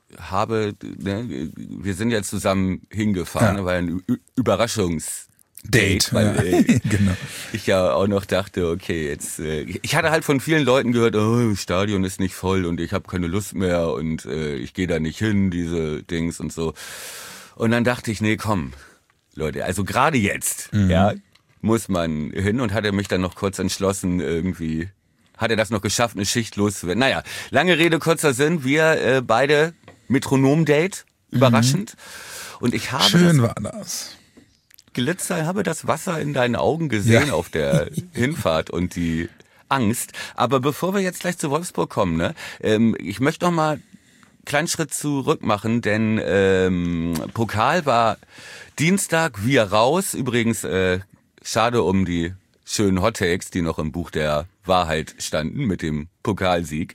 Wir sind ja zusammen hingefahren, war ein Überraschungsdate, weil genau. Ich ja auch noch dachte, okay, jetzt ich hatte halt von vielen Leuten gehört, oh, Stadion ist nicht voll und ich habe keine Lust mehr und ich gehe da nicht hin, diese Dings und so. Und dann dachte ich, nee, komm, Leute, also gerade jetzt, muss man hin und hatte mich dann noch kurz entschlossen, irgendwie hat er das noch geschafft, eine Schicht loszuwerden. Naja, lange Rede, kurzer Sinn, wir beide Metronom-Date, überraschend. Und ich habe schön war das. Glitzer, habe das Wasser in deinen Augen gesehen auf der Hinfahrt und die Angst. Aber bevor wir jetzt gleich zu Wolfsburg kommen, ne, ich möchte noch mal einen kleinen Schritt zurück machen, denn Pokal war Dienstag, wir raus. Übrigens, schade um die schönen Hottakes, die noch im Buch der Wahrheit standen mit dem Pokalsieg.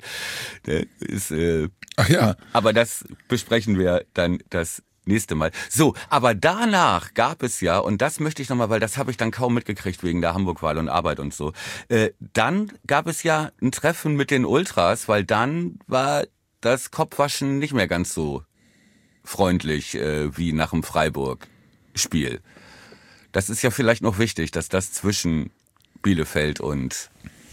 Ach ja. Aber das besprechen wir dann das nächste Mal. So, aber danach gab es ja, und das möchte ich nochmal, weil das habe ich dann kaum mitgekriegt wegen der Hamburg-Wahl und Arbeit und so, dann gab es ja ein Treffen mit den Ultras, weil dann war das Kopfwaschen nicht mehr ganz so freundlich wie nach dem Freiburg-Spiel. Das ist ja vielleicht noch wichtig, dass das zwischen Bielefeld und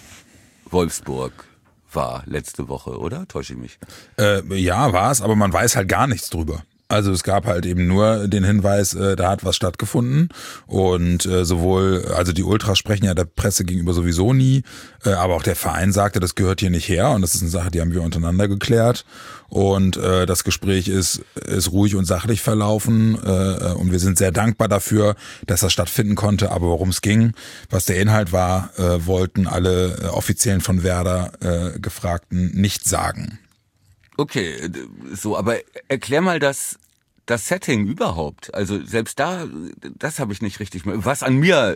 Wolfsburg war letzte Woche, oder? Täusche ich mich? Ja, war es, aber man weiß halt gar nichts drüber. Also es gab halt eben nur den Hinweis, da hat was stattgefunden und also die Ultras sprechen ja der Presse gegenüber sowieso nie, aber auch der Verein sagte, das gehört hier nicht her und das ist eine Sache, die haben wir untereinander geklärt und das Gespräch ist ruhig und sachlich verlaufen und wir sind sehr dankbar dafür, dass das stattfinden konnte, aber worum es ging, was der Inhalt war, wollten alle Offiziellen von Werder Gefragten nicht sagen. Okay, so, aber erklär mal das Setting überhaupt. Also selbst da, das habe ich nicht richtig, was an mir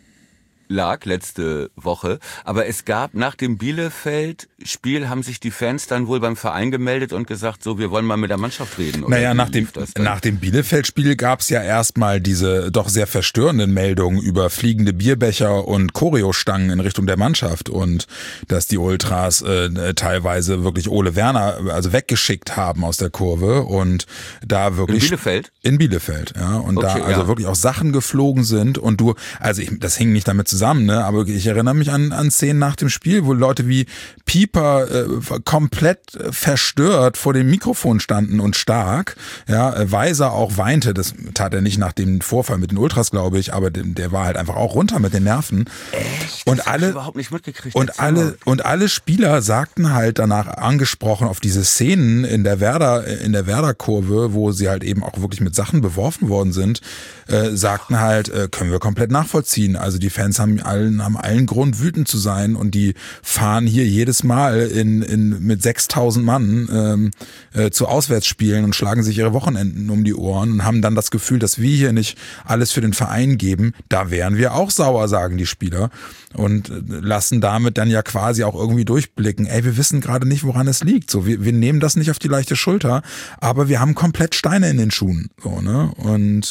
lag letzte Woche, aber es gab nach dem Bielefeld-Spiel, haben sich die Fans dann wohl beim Verein gemeldet und gesagt, so, wir wollen mal mit der Mannschaft reden. Oder naja, nach dem Bielefeld-Spiel gab es ja erstmal diese doch sehr verstörenden Meldungen über fliegende Bierbecher und Choreostangen in Richtung der Mannschaft und dass die Ultras teilweise wirklich Ole Werner also weggeschickt haben aus der Kurve und da wirklich... In Bielefeld? In Bielefeld, ja. Und okay, da also wirklich auch Sachen geflogen sind und das hing nicht damit zusammen, ne? Aber ich erinnere mich an Szenen nach dem Spiel, wo Leute wie Pieper komplett verstört vor dem Mikrofon standen und stark. Ja, Weiser auch weinte, das tat er nicht nach dem Vorfall mit den Ultras, glaube ich, aber der war halt einfach auch runter mit den Nerven. Echt? Und das alle hab ich überhaupt nicht mitgekriegt. Und alle Spieler sagten halt danach angesprochen auf diese Szenen in der Werder-Kurve, wo sie halt eben auch wirklich mit Sachen beworfen worden sind, sagten halt, können wir komplett nachvollziehen. Also die Fans haben allen Grund, wütend zu sein und die fahren hier jedes Mal mit 6.000 Mann zu Auswärtsspielen und schlagen sich ihre Wochenenden um die Ohren und haben dann das Gefühl, dass wir hier nicht alles für den Verein geben. Da wären wir auch sauer, sagen die Spieler und lassen damit dann ja quasi auch irgendwie durchblicken, wir wissen gerade nicht, woran es liegt. So, wir nehmen das nicht auf die leichte Schulter, aber wir haben komplett Steine in den Schuhen. So, ne? Und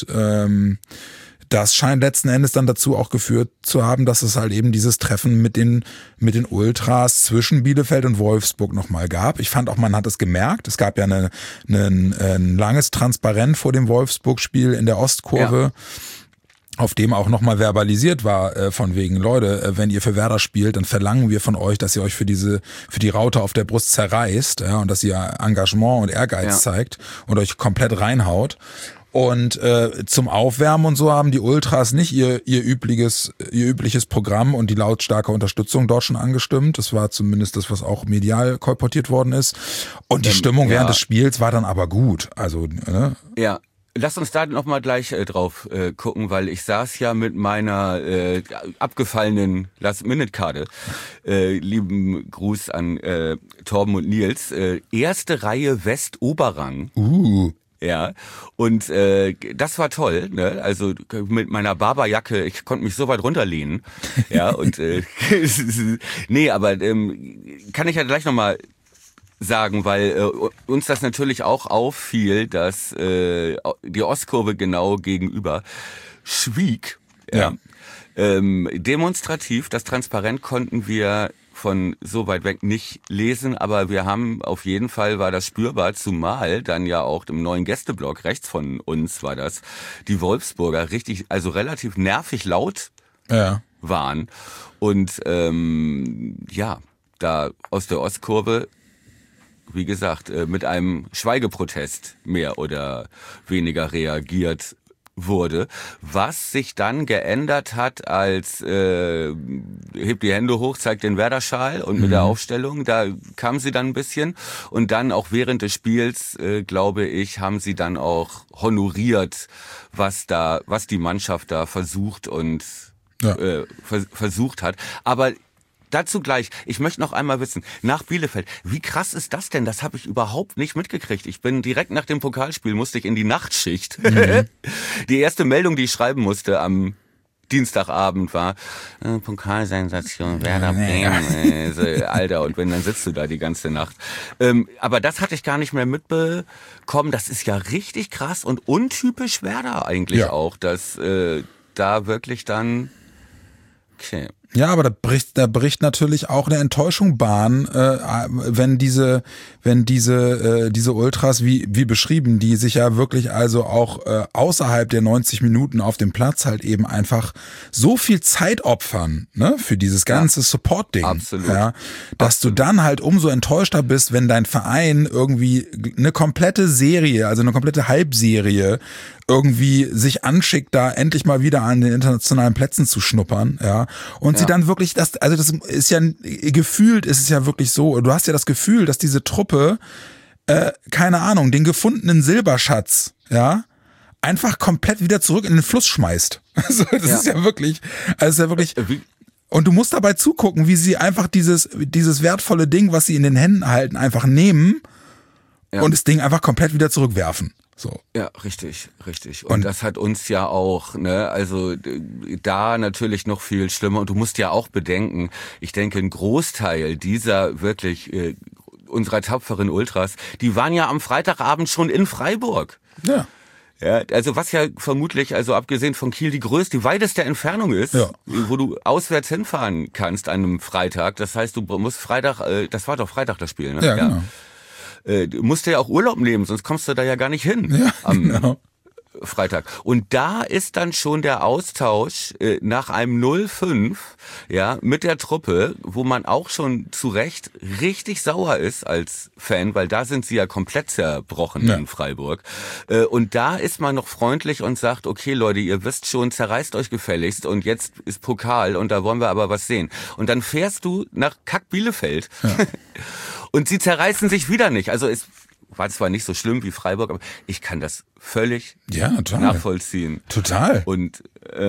das scheint letzten Endes dann dazu auch geführt zu haben, dass es halt eben dieses Treffen mit den Ultras zwischen Bielefeld und Wolfsburg nochmal gab. Ich fand auch, man hat es gemerkt. Es gab ja ein langes Transparent vor dem Wolfsburg-Spiel in der Ostkurve. Ja. Auf dem auch nochmal verbalisiert war, von wegen, Leute, wenn ihr für Werder spielt, dann verlangen wir von euch, dass ihr euch für die Raute auf der Brust zerreißt, ja, und dass ihr Engagement und Ehrgeiz zeigt und euch komplett reinhaut. Und zum Aufwärmen und so haben die Ultras nicht ihr übliches Programm und die lautstarke Unterstützung dort schon angestimmt. Das war zumindest das, was auch medial kolportiert worden ist. Und die Stimmung während des Spiels war dann aber gut. Also, ne? Ja. Lass uns da nochmal gleich drauf gucken, weil ich saß ja mit meiner abgefallenen Last-Minute-Karte. Lieben Gruß an Torben und Nils. Erste Reihe West-Oberrang. Ja, und das war toll, ne? Also mit meiner Barberjacke, ich konnte mich so weit runterlehnen. Ja, und nee, aber kann ich ja gleich nochmal sagen, weil uns das natürlich auch auffiel, dass die Ostkurve genau gegenüber schwieg. Ja. Demonstrativ, das Transparent konnten wir von so weit weg nicht lesen, aber wir haben auf jeden Fall, war das spürbar, zumal dann ja auch im neuen Gästeblock rechts von uns war das, die Wolfsburger richtig, also relativ nervig laut waren. Und ja, da aus der Ostkurve, wie gesagt, mit einem Schweigeprotest mehr oder weniger reagiert wurde, was sich dann geändert hat als hebt die Hände hoch, zeigt den Werder-Schal und mit der Aufstellung, da kam sie dann ein bisschen und dann auch während des Spiels, glaube ich, haben sie dann auch honoriert, was die Mannschaft da versucht und versucht hat. Aber dazu gleich. Ich möchte noch einmal wissen, nach Bielefeld, wie krass ist das denn? Das habe ich überhaupt nicht mitgekriegt. Ich bin direkt nach dem Pokalspiel, musste ich in die Nachtschicht. Die erste Meldung, die ich schreiben musste am Dienstagabend war, Pokalsensation, Werder Bremen, Alter, und wenn, dann sitzt du da die ganze Nacht. Aber das hatte ich gar nicht mehr mitbekommen. Das ist ja richtig krass und untypisch Werder eigentlich auch, dass da wirklich dann, okay. Ja, aber da bricht natürlich auch eine Enttäuschung Bahn, wenn diese Ultras wie beschrieben, die sich ja wirklich also auch außerhalb der 90 Minuten auf dem Platz halt eben einfach so viel Zeit opfern, ne, für dieses ganze Support-Ding. Absolut. Ja, dass du dann halt umso enttäuschter bist, wenn dein Verein irgendwie eine komplette Serie, also eine komplette Halbserie irgendwie sich anschickt, da endlich mal wieder an den internationalen Plätzen zu schnuppern, ja. Und sie dann wirklich, das ist ja, gefühlt ist es ja wirklich so, du hast ja das Gefühl, dass diese Truppe, keine Ahnung, den gefundenen Silberschatz, ja, einfach komplett wieder zurück in den Fluss schmeißt. Also, das ist ja wirklich, und du musst dabei zugucken, wie sie einfach dieses wertvolle Ding, was sie in den Händen halten, einfach nehmen und das Ding einfach komplett wieder zurückwerfen. So. Ja, richtig. Und das hat uns ja auch, ne, also da natürlich noch viel schlimmer. Und du musst ja auch bedenken, ich denke, ein Großteil dieser wirklich unserer tapferen Ultras, die waren ja am Freitagabend schon in Freiburg. Ja. Ja, also was ja vermutlich, also abgesehen von Kiel, die weiteste Entfernung ist, wo du auswärts hinfahren kannst an einem Freitag. Das heißt, du musst Freitag, das war doch Freitag das Spiel, ne? Ja, genau. Du musst ja auch Urlaub nehmen, sonst kommst du da ja gar nicht hin am Freitag. Und da ist dann schon der Austausch nach einem 0-5 mit der Truppe, wo man auch schon zu Recht richtig sauer ist als Fan, weil da sind sie ja komplett zerbrochen in Freiburg. Und da ist man noch freundlich und sagt, okay Leute, ihr wisst schon, zerreißt euch gefälligst und jetzt ist Pokal und da wollen wir aber was sehen. Und dann fährst du nach Kack Bielefeld. Ja. Und sie zerreißen sich wieder nicht. Also es war zwar nicht so schlimm wie Freiburg, aber ich kann das völlig nachvollziehen. Total. Und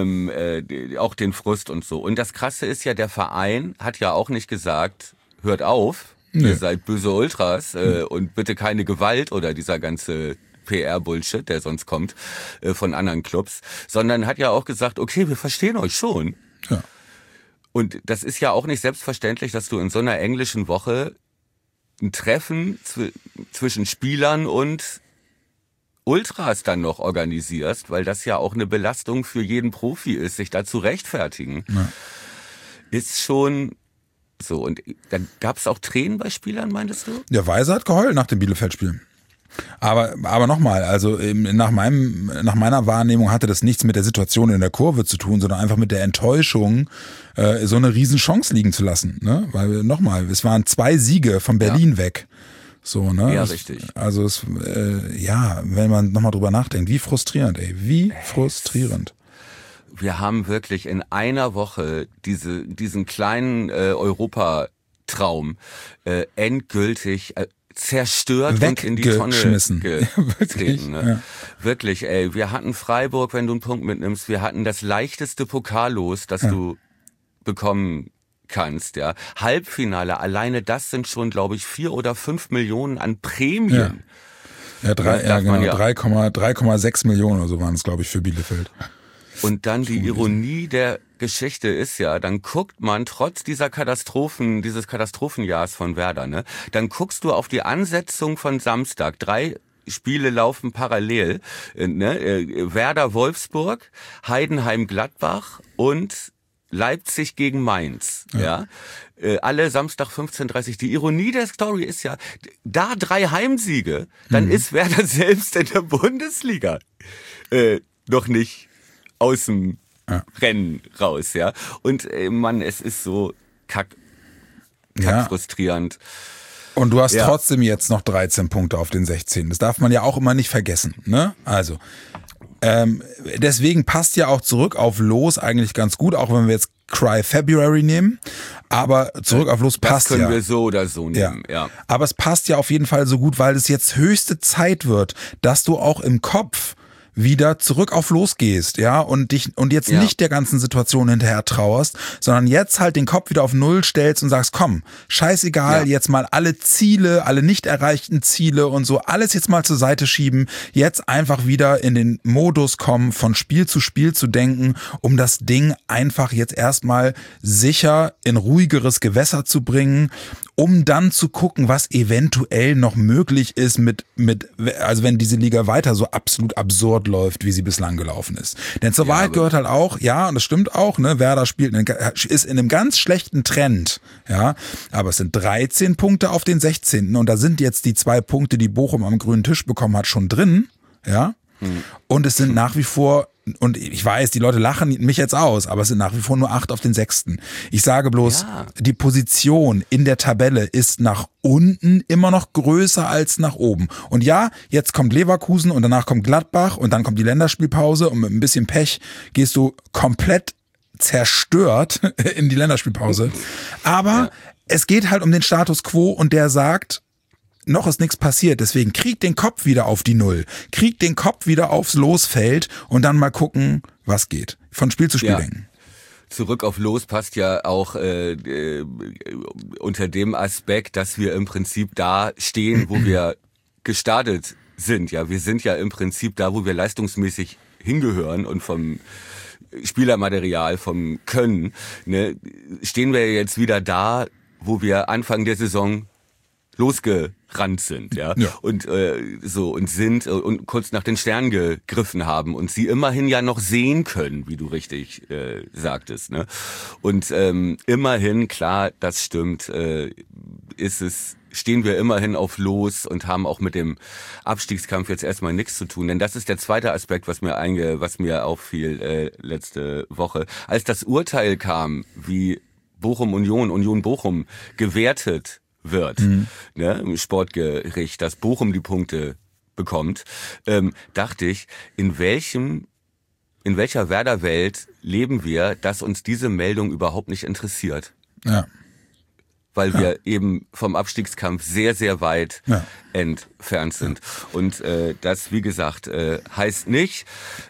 auch den Frust und so. Und das Krasse ist ja, der Verein hat ja auch nicht gesagt, hört auf, ihr seid böse Ultras und bitte keine Gewalt oder dieser ganze PR-Bullshit, der sonst kommt von anderen Clubs, sondern hat ja auch gesagt, okay, wir verstehen euch schon. Ja. Und das ist ja auch nicht selbstverständlich, dass du in so einer englischen Woche ein Treffen zwischen Spielern und Ultras dann noch organisierst, weil das ja auch eine Belastung für jeden Profi ist, sich da zu rechtfertigen. Ja. Ist schon so. Und da gab es auch Tränen bei Spielern, meintest du? Der Weiser hat geheult nach dem Bielefeld-Spiel. Aber nochmal, also nach meiner Wahrnehmung hatte das nichts mit der Situation in der Kurve zu tun, sondern einfach mit der Enttäuschung, so eine Riesenchance liegen zu lassen. Ne? Weil nochmal, es waren 2 Siege von Berlin weg. So, ne? Ja, richtig. Also wenn man nochmal drüber nachdenkt, wie frustrierend, wie frustrierend. Wir haben wirklich in einer Woche diesen kleinen Europatraum endgültig zerstört und in die Tonne getreten. Ne? Ja. Wirklich, wir hatten Freiburg, wenn du einen Punkt mitnimmst, wir hatten das leichteste Pokallos, das du bekommen kannst. Ja. Halbfinale, alleine das sind schon, glaube ich, 4 oder 5 Millionen an Prämien. Ja, 3,6 Millionen oder so waren es, glaube ich, für Bielefeld. Und dann die Ironie der Geschichte ist ja, dann guckt man trotz dieses Katastrophenjahrs von Werder, ne, dann guckst du auf die Ansetzung von Samstag. 3 Spiele laufen parallel, ne, Werder Wolfsburg, Heidenheim Gladbach und Leipzig gegen Mainz, ja. Alle Samstag 15:30. Die Ironie der Story ist ja, da 3 Heimsiege, dann ist Werder selbst in der Bundesliga noch nicht aus dem Rennen raus, ja. Und Mann, es ist so frustrierend. Und du hast trotzdem jetzt noch 13 Punkte auf den 16. Das darf man ja auch immer nicht vergessen, ne? Also, deswegen passt ja auch zurück auf Los eigentlich ganz gut, auch wenn wir jetzt Cry February nehmen. Aber zurück auf Los passt ja. Das können wir so oder so nehmen, ja. Aber es passt ja auf jeden Fall so gut, weil es jetzt höchste Zeit wird, dass du auch im Kopf wieder zurück auf Los gehst, ja, und jetzt nicht der ganzen Situation hinterher trauerst, sondern jetzt halt den Kopf wieder auf Null stellst und sagst, komm, scheißegal, jetzt mal alle Ziele, alle nicht erreichten Ziele und so, alles jetzt mal zur Seite schieben, jetzt einfach wieder in den Modus kommen, von Spiel zu denken, um das Ding einfach jetzt erstmal sicher in ruhigeres Gewässer zu bringen, um dann zu gucken, was eventuell noch möglich ist also wenn diese Liga weiter so absolut absurd läuft, wie sie bislang gelaufen ist. Denn zur Wahrheit gehört halt auch, und das stimmt auch, ne, Werder ist in einem ganz schlechten Trend, ja, aber es sind 13 Punkte auf den 16. Und da sind jetzt die 2 Punkte, die Bochum am grünen Tisch bekommen hat, schon drin, ja. Und es sind nach wie vor, und ich weiß, die Leute lachen mich jetzt aus, aber es sind nach wie vor nur 8 auf den 6. Ich sage bloß, die Position in der Tabelle ist nach unten immer noch größer als nach oben. Und ja, jetzt kommt Leverkusen und danach kommt Gladbach und dann kommt die Länderspielpause und mit ein bisschen Pech gehst du komplett zerstört in die Länderspielpause. Aber es geht halt um den Status quo und der sagt, noch ist nichts passiert, deswegen krieg den Kopf wieder auf die Null, krieg den Kopf wieder aufs Losfeld und dann mal gucken, was geht. Von Spiel zu Spiel denken. Zurück auf Los passt ja auch unter dem Aspekt, dass wir im Prinzip da stehen, wo wir gestartet sind. Ja, wir sind ja im Prinzip da, wo wir leistungsmäßig hingehören und vom Spielermaterial, vom Können, ne, stehen wir jetzt wieder da, wo wir Anfang der Saison losgerannt sind, und und kurz nach den Sternen gegriffen haben und sie immerhin ja noch sehen können, wie du richtig sagtest, ne? Und immerhin, klar, das stimmt, stehen wir immerhin auf Los und haben auch mit dem Abstiegskampf jetzt erstmal nichts zu tun, denn das ist der zweite Aspekt, was mir auffiel letzte Woche, als das Urteil kam, wie Union Bochum gewertet wird, ne, im Sportgericht, dass Bochum die Punkte bekommt, dachte ich, in welcher Werder-Welt leben wir, dass uns diese Meldung überhaupt nicht interessiert? Ja. Weil wir eben vom Abstiegskampf sehr, sehr weit entfernt sind. Und das, wie gesagt, heißt nicht,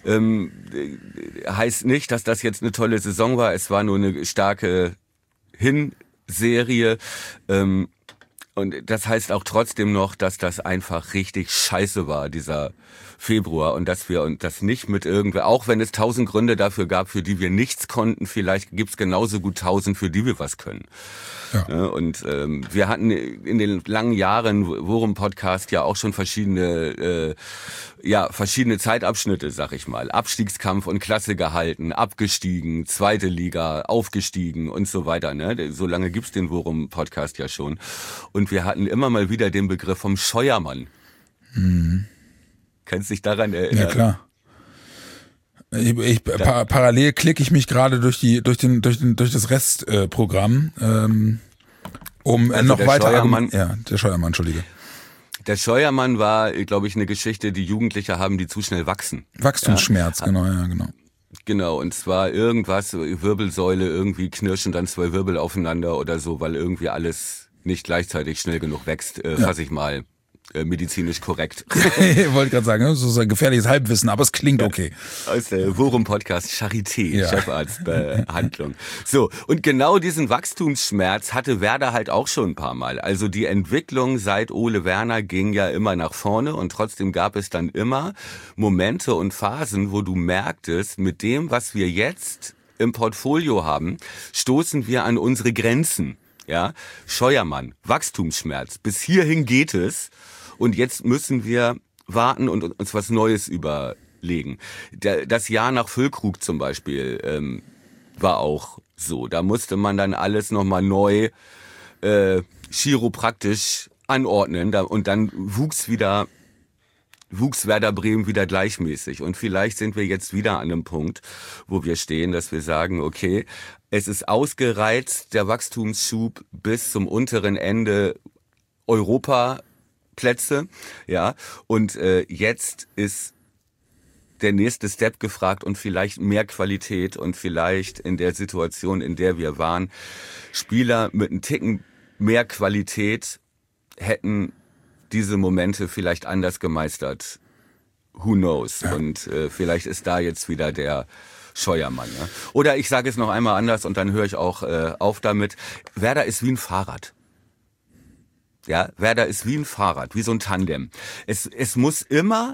dass das jetzt eine tolle Saison war. Es war nur eine starke Hinserie. Und das heißt auch trotzdem noch, dass das einfach richtig scheiße war, dieser Februar, und dass wir und das nicht mit irgendwer, auch wenn es 1000 Gründe dafür gab, für die wir nichts konnten, vielleicht gibt's genauso gut 1000, für die wir was können. Ja. Und wir hatten in den langen Jahren Worum-Podcast ja auch schon verschiedene Zeitabschnitte, sag ich mal. Abstiegskampf und Klasse gehalten, abgestiegen, zweite Liga, aufgestiegen und so weiter. Ne? So lange gibt's den Worum-Podcast ja schon. Und wir hatten immer mal wieder den Begriff vom Scheuermann. Kannst du dich daran erinnern? Ja, klar. Parallel klicke ich mich gerade durch das Restprogramm, noch weiter. Der Scheuermann, entschuldige. Der Scheuermann war, glaube ich, eine Geschichte, die Jugendliche haben, die zu schnell wachsen. Wachstumsschmerz, genau. Genau, und zwar irgendwas, Wirbelsäule, irgendwie knirschen dann 2 Wirbel aufeinander oder so, weil irgendwie alles nicht gleichzeitig schnell genug wächst, fasse ich mal medizinisch korrekt. Ich wollte gerade sagen, das ist ein gefährliches Halbwissen, aber es klingt okay. Aus der Worum-Podcast Charité, Chefarztbehandlung. So, und genau diesen Wachstumsschmerz hatte Werder halt auch schon ein paar Mal. Also die Entwicklung seit Ole Werner ging ja immer nach vorne und trotzdem gab es dann immer Momente und Phasen, wo du merktest, mit dem, was wir jetzt im Portfolio haben, stoßen wir an unsere Grenzen. Ja, Scheuermann, Wachstumsschmerz, bis hierhin geht es. Und jetzt müssen wir warten und uns was Neues überlegen. Das Jahr nach Füllkrug zum Beispiel war auch so. Da musste man dann alles nochmal neu chiropraktisch anordnen. Und dann wuchs Werder Bremen wieder gleichmäßig. Und vielleicht sind wir jetzt wieder an einem Punkt, wo wir stehen, dass wir sagen, okay, es ist ausgereizt, der Wachstumsschub bis zum unteren Ende Europaplätze, ja, und jetzt ist der nächste Step gefragt und vielleicht mehr Qualität und vielleicht in der Situation, in der wir waren, Spieler mit einem Ticken mehr Qualität hätten diese Momente vielleicht anders gemeistert. Who knows? Ja. Und vielleicht ist da jetzt wieder der Scheuermann. Ja? Oder ich sage es noch einmal anders und dann höre ich auch auf damit. Werder ist wie ein Fahrrad. Ja, Werder ist wie ein Fahrrad, wie so ein Tandem. Es muss immer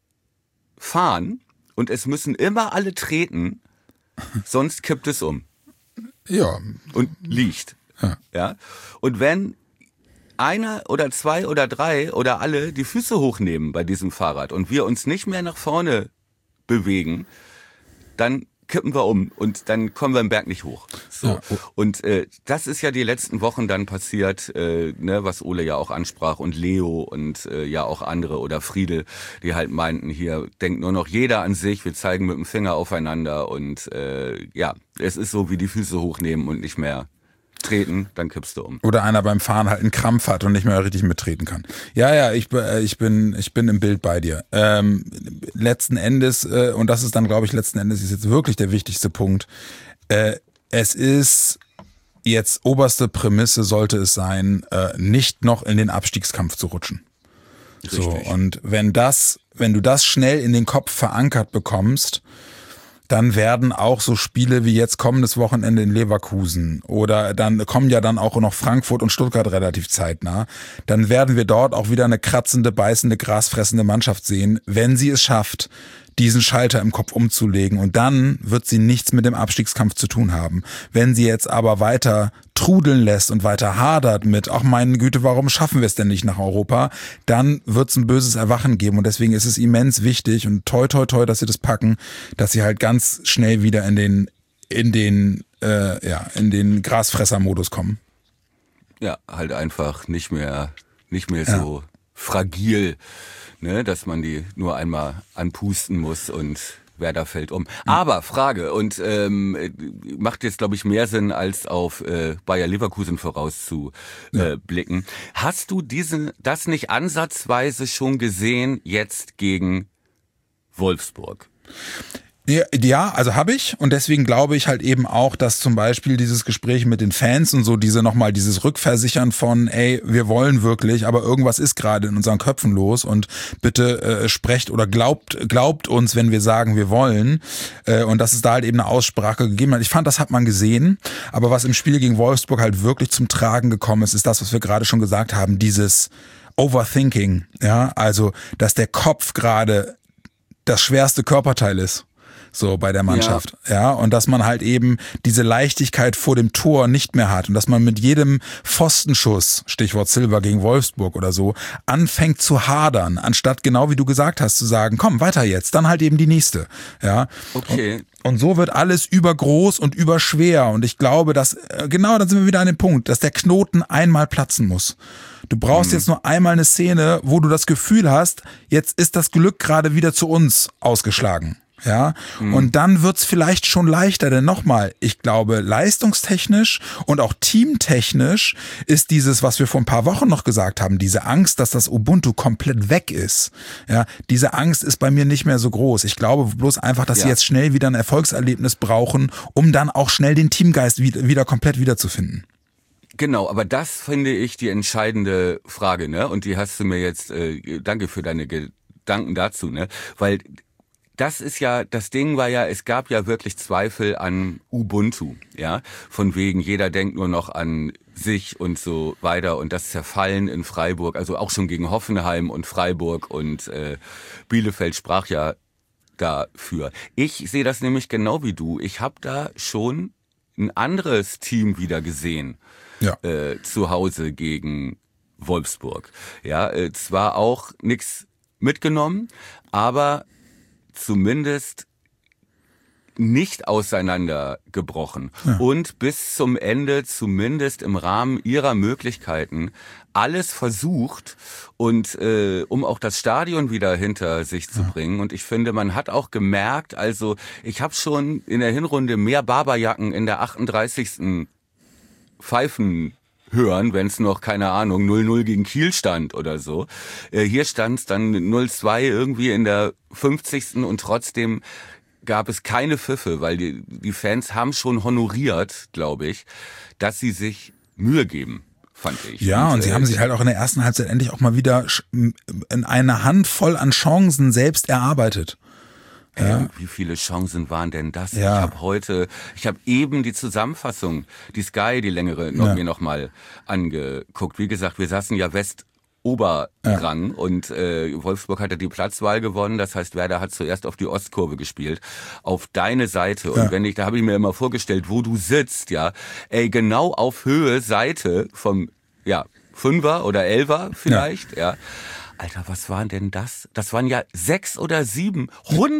fahren und es müssen immer alle treten, sonst kippt es um. Ja. Und liegt. Ja. Und wenn einer oder zwei oder drei oder alle die Füße hochnehmen bei diesem Fahrrad und wir uns nicht mehr nach vorne bewegen, dann kippen wir um und dann kommen wir im Berg nicht hoch. So. Ja. Und das ist ja die letzten Wochen dann passiert, was Ole ja auch ansprach und Leo und ja auch andere oder Friedel, die halt meinten, hier denkt nur noch jeder an sich, wir zeigen mit dem Finger aufeinander und es ist so wie die Füße hochnehmen und nicht mehr treten, dann kippst du um. Oder einer beim Fahren halt einen Krampf hat und nicht mehr richtig mittreten kann. Ja, ich bin im Bild bei dir. Letzten Endes, und das ist dann, glaube ich, letzten Endes ist jetzt wirklich der wichtigste Punkt, es ist jetzt oberste Prämisse sollte es sein, nicht noch in den Abstiegskampf zu rutschen. Richtig. So, und wenn du das schnell in den Kopf verankert bekommst, dann werden auch so Spiele wie jetzt kommendes Wochenende in Leverkusen oder dann kommen ja dann auch noch Frankfurt und Stuttgart relativ zeitnah, dann werden wir dort auch wieder eine kratzende, beißende, grasfressende Mannschaft sehen, wenn sie es schafft, diesen Schalter im Kopf umzulegen. Und dann wird sie nichts mit dem Abstiegskampf zu tun haben. Wenn sie jetzt aber weiter trudeln lässt und weiter hadert mit, ach meine Güte, warum schaffen wir es denn nicht nach Europa, dann wird es ein böses Erwachen geben. Und deswegen ist es immens wichtig und toi, dass sie das packen, dass sie halt ganz schnell wieder in den Grasfresser-Modus kommen. Ja, halt einfach nicht mehr so fragil, ne, dass man die nur einmal anpusten muss und Werder fällt um. Aber Frage, und macht jetzt, glaube ich, mehr Sinn, als auf Bayer Leverkusen vorauszublicken. Hast du das nicht ansatzweise schon gesehen jetzt gegen Wolfsburg? Ja, also habe ich und deswegen glaube ich halt eben auch, dass zum Beispiel dieses Gespräch mit den Fans und so dieses Rückversichern von, ey, wir wollen wirklich, aber irgendwas ist gerade in unseren Köpfen los und bitte sprecht oder glaubt uns, wenn wir sagen, wir wollen und dass es da halt eben eine Aussprache gegeben hat. Ich fand, das hat man gesehen, aber was im Spiel gegen Wolfsburg halt wirklich zum Tragen gekommen ist das, was wir gerade schon gesagt haben, dieses Overthinking, ja, also, dass der Kopf gerade das schwerste Körperteil ist. So bei der Mannschaft, ja, und dass man halt eben diese Leichtigkeit vor dem Tor nicht mehr hat und dass man mit jedem Pfostenschuss, Stichwort Silva gegen Wolfsburg oder so, anfängt zu hadern, anstatt genau wie du gesagt hast zu sagen, komm, weiter jetzt, dann halt eben die nächste, ja. Okay. Und so wird alles übergroß und überschwer und ich glaube, dass, genau, dann sind wir wieder an dem Punkt, dass der Knoten einmal platzen muss. Du brauchst jetzt nur einmal eine Szene, wo du das Gefühl hast, jetzt ist das Glück gerade wieder zu uns ausgeschlagen. Ja, und dann wird's vielleicht schon leichter, denn nochmal, ich glaube, leistungstechnisch und auch teamtechnisch ist dieses, was wir vor ein paar Wochen noch gesagt haben, diese Angst, dass das Ubuntu komplett weg ist. Ja, diese Angst ist bei mir nicht mehr so groß. Ich glaube bloß einfach, dass sie jetzt schnell wieder ein Erfolgserlebnis brauchen, um dann auch schnell den Teamgeist wieder komplett wiederzufinden. Genau, aber das finde ich die entscheidende Frage, ne? Und die hast du mir jetzt, danke für deine Gedanken dazu, ne? Weil das ist ja, das Ding war ja, es gab ja wirklich Zweifel an Ubuntu, ja? Von wegen, jeder denkt nur noch an sich und so weiter und das Zerfallen in Freiburg, also auch schon gegen Hoffenheim und Freiburg und Bielefeld sprach ja dafür. Ich sehe das nämlich genau wie du. Ich habe da schon ein anderes Team wieder gesehen. Ja. Zu Hause gegen Wolfsburg. Ja, zwar auch nichts mitgenommen, aber zumindest nicht auseinandergebrochen und bis zum Ende zumindest im Rahmen ihrer Möglichkeiten alles versucht und um auch das Stadion wieder hinter sich zu bringen. Und ich finde, man hat auch gemerkt, also ich habe schon in der Hinrunde mehr Barberjacken in der 38. Pfeifen hören, wenn es noch, keine Ahnung, 0-0 gegen Kiel stand oder so. Hier stand es dann 0-2 irgendwie in der 50. und trotzdem gab es keine Pfiffe, weil die Fans haben schon honoriert, glaube ich, dass sie sich Mühe geben, fand ich. Ja, und sie haben sich halt auch in der ersten Halbzeit endlich auch mal wieder in eine Handvoll an Chancen selbst erarbeitet. Ja. Wie viele Chancen waren denn das? Ja. Ich habe eben die Zusammenfassung, die Sky, die längere, mir noch mal angeguckt. Wie gesagt, wir saßen ja Oberrang und Wolfsburg hatte die Platzwahl gewonnen. Das heißt, Werder hat zuerst auf die Ostkurve gespielt, auf deine Seite. Und da habe ich mir immer vorgestellt, wo du sitzt, genau auf Höhe Seite vom Fünfer oder Elfer vielleicht, Alter, was waren denn das? Das waren ja 6 oder 7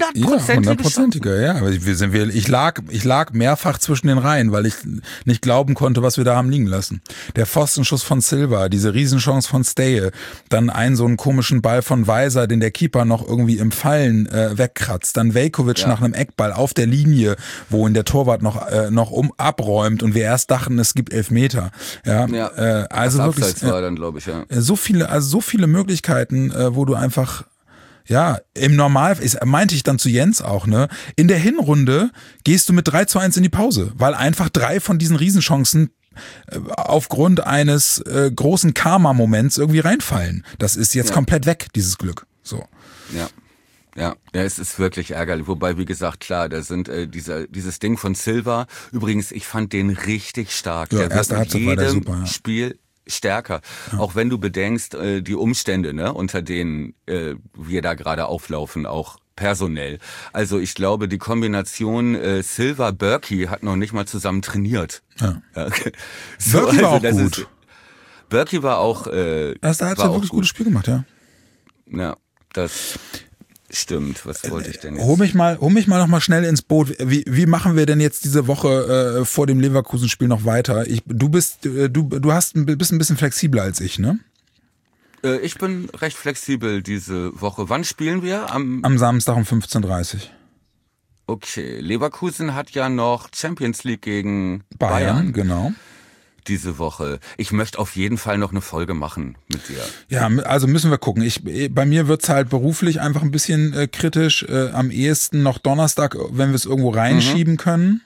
100%ige ja. Ich lag mehrfach zwischen den Reihen, weil ich nicht glauben konnte, was wir da haben liegen lassen. Der Pfostenschuss von Silva, diese Riesenchance von Steje, dann so einen komischen Ball von Weiser, den der Keeper noch irgendwie im Fallen wegkratzt, dann Veljković nach einem Eckball auf der Linie, wo ihn der Torwart noch abräumt und wir erst dachten, es gibt Elfmeter. Also wirklich Abseits war dann, glaube ich, so viele Möglichkeiten, wo du einfach, im meinte ich dann zu Jens auch, ne, in der Hinrunde gehst du mit 3-1 in die Pause, weil einfach 3 von diesen Riesenchancen aufgrund eines großen Karma-Moments irgendwie reinfallen. Das ist jetzt komplett weg, dieses Glück. So. Ja, es ist wirklich ärgerlich. Wobei, wie gesagt, klar, da sind dieses Ding von Silva. Übrigens, ich fand den richtig stark. Ja, der wird erste Halbzeit war der super, Spiel stärker. Ja. Auch wenn du bedenkst, die Umstände, ne, unter denen wir da gerade auflaufen, auch personell. Also ich glaube, die Kombination Silva-Bürki hat noch nicht mal zusammen trainiert. Ja. Bürki war auch gut. Bürki war auch erste Halbzeit wirklich gutes Spiel gemacht, Ja, das stimmt. Was wollte ich denn jetzt? Hol mich mal noch mal schnell ins Boot. Wie machen wir denn jetzt diese Woche vor dem Leverkusen-Spiel noch weiter? Du bist ein bisschen flexibler als ich, ne? Ich bin recht flexibel diese Woche. Wann spielen wir? Am Samstag um 15:30 Uhr. Okay, Leverkusen hat ja noch Champions League gegen Bayern, genau. Diese Woche. Ich möchte auf jeden Fall noch eine Folge machen mit dir. Ja, also müssen wir gucken. Bei mir wird's halt beruflich einfach ein bisschen kritisch. Am ehesten noch Donnerstag, wenn wir es irgendwo reinschieben können.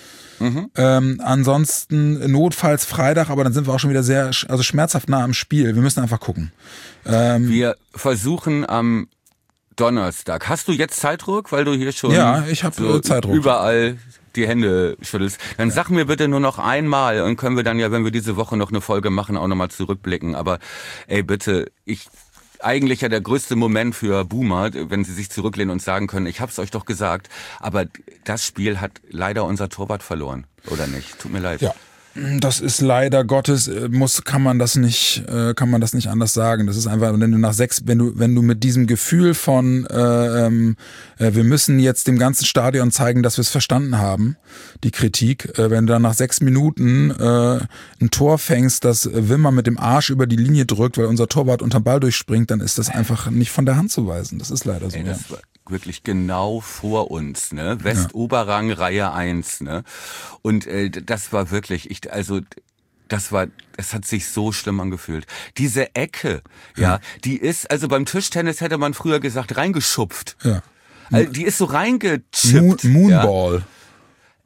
Ansonsten notfalls Freitag, aber dann sind wir auch schon wieder schmerzhaft nah am Spiel. Wir müssen einfach gucken. Wir versuchen am Donnerstag. Hast du jetzt Zeitdruck, weil du hier schon ich habe Zeitdruck. Überall die Hände schüttelst? Dann sag mir bitte nur noch einmal und können wir dann wenn wir diese Woche noch eine Folge machen, auch nochmal zurückblicken. Aber bitte, eigentlich der größte Moment für Boomer, wenn sie sich zurücklehnen und sagen können, ich hab's euch doch gesagt, aber das Spiel hat leider unser Torwart verloren, oder nicht? Tut mir leid. Ja. Das ist leider Gottes, kann man das nicht anders sagen. Das ist einfach, wenn du mit diesem Gefühl von, wir müssen jetzt dem ganzen Stadion zeigen, dass wir es verstanden haben, die Kritik, wenn du dann nach 6 Minuten ein Tor fängst, das Wimmer mit dem Arsch über die Linie drückt, weil unser Torwart unterm Ball durchspringt, dann ist das einfach nicht von der Hand zu weisen. Das ist leider so. Das war wirklich genau vor uns, ne? Westoberrang, Reihe 1, ne? Und das war wirklich, es hat sich so schlimm angefühlt. Diese Ecke, die ist, also beim Tischtennis hätte man früher gesagt, reingeschupft. Ja. Also die ist so reingechippt. Moonball.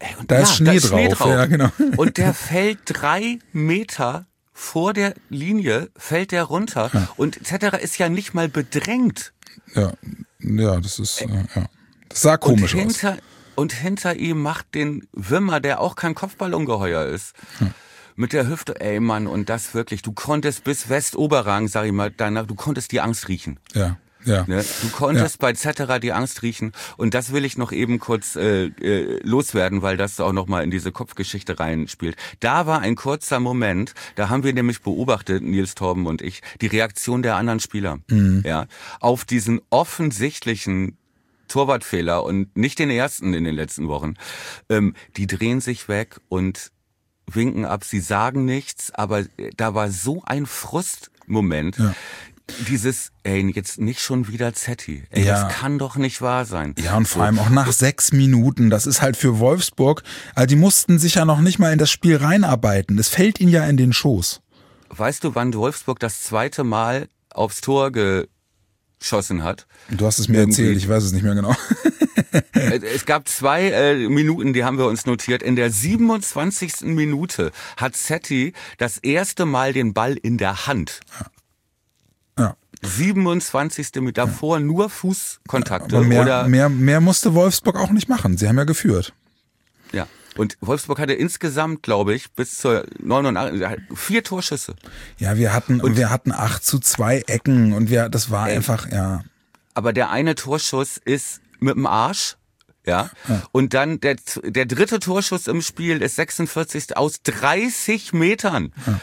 Da ist Schnee drauf. Ja, genau. Und der fällt 3 Meter vor der Linie, fällt der runter. Ja. Und Zetterer ist ja nicht mal bedrängt. Ja, das ist, Das sah komisch aus. Und hinter ihm macht den Wimmer, der auch kein Kopfballungeheuer ist. Mit der Hüfte, Mann, und das wirklich, du konntest bis Westoberrang, sag ich mal, danach, du konntest die Angst riechen. Ja. Ja. Ne? Du konntest bei Zetterer die Angst riechen, und das will ich noch eben kurz loswerden, weil das auch nochmal in diese Kopfgeschichte reinspielt. Da war ein kurzer Moment, da haben wir nämlich beobachtet, Nils, Torben und ich, die Reaktion der anderen Spieler auf diesen offensichtlichen Torwartfehler, und nicht den ersten in den letzten Wochen. Die drehen sich weg und winken ab, sie sagen nichts, aber da war so ein Frustmoment. Ja. Dieses, jetzt nicht schon wieder Zetti. Das kann doch nicht wahr sein. Ja, und vor allem auch nach 6 Minuten. Das ist halt für Wolfsburg, also die mussten sich ja noch nicht mal in das Spiel reinarbeiten. Es fällt ihnen ja in den Schoß. Weißt du, wann Wolfsburg das 2. Mal aufs Tor geschossen hat? Du hast es mir erzählt, ich weiß es nicht mehr genau. Es gab 2 Minuten, die haben wir uns notiert. In der 27. Minute hat Zetti das erste Mal den Ball in der Hand. Ja. 27. mit davor nur Fußkontakte. Aber mehr musste Wolfsburg auch nicht machen. Sie haben ja geführt. Ja. Und Wolfsburg hatte insgesamt, glaube ich, bis zur 89, 4 Torschüsse. Ja, wir hatten 8:2 Ecken und das war einfach, ja. Aber der eine Torschuss ist mit dem Arsch. Ja. Und dann der 3. Torschuss im Spiel ist 46. aus 30 Metern. Ja.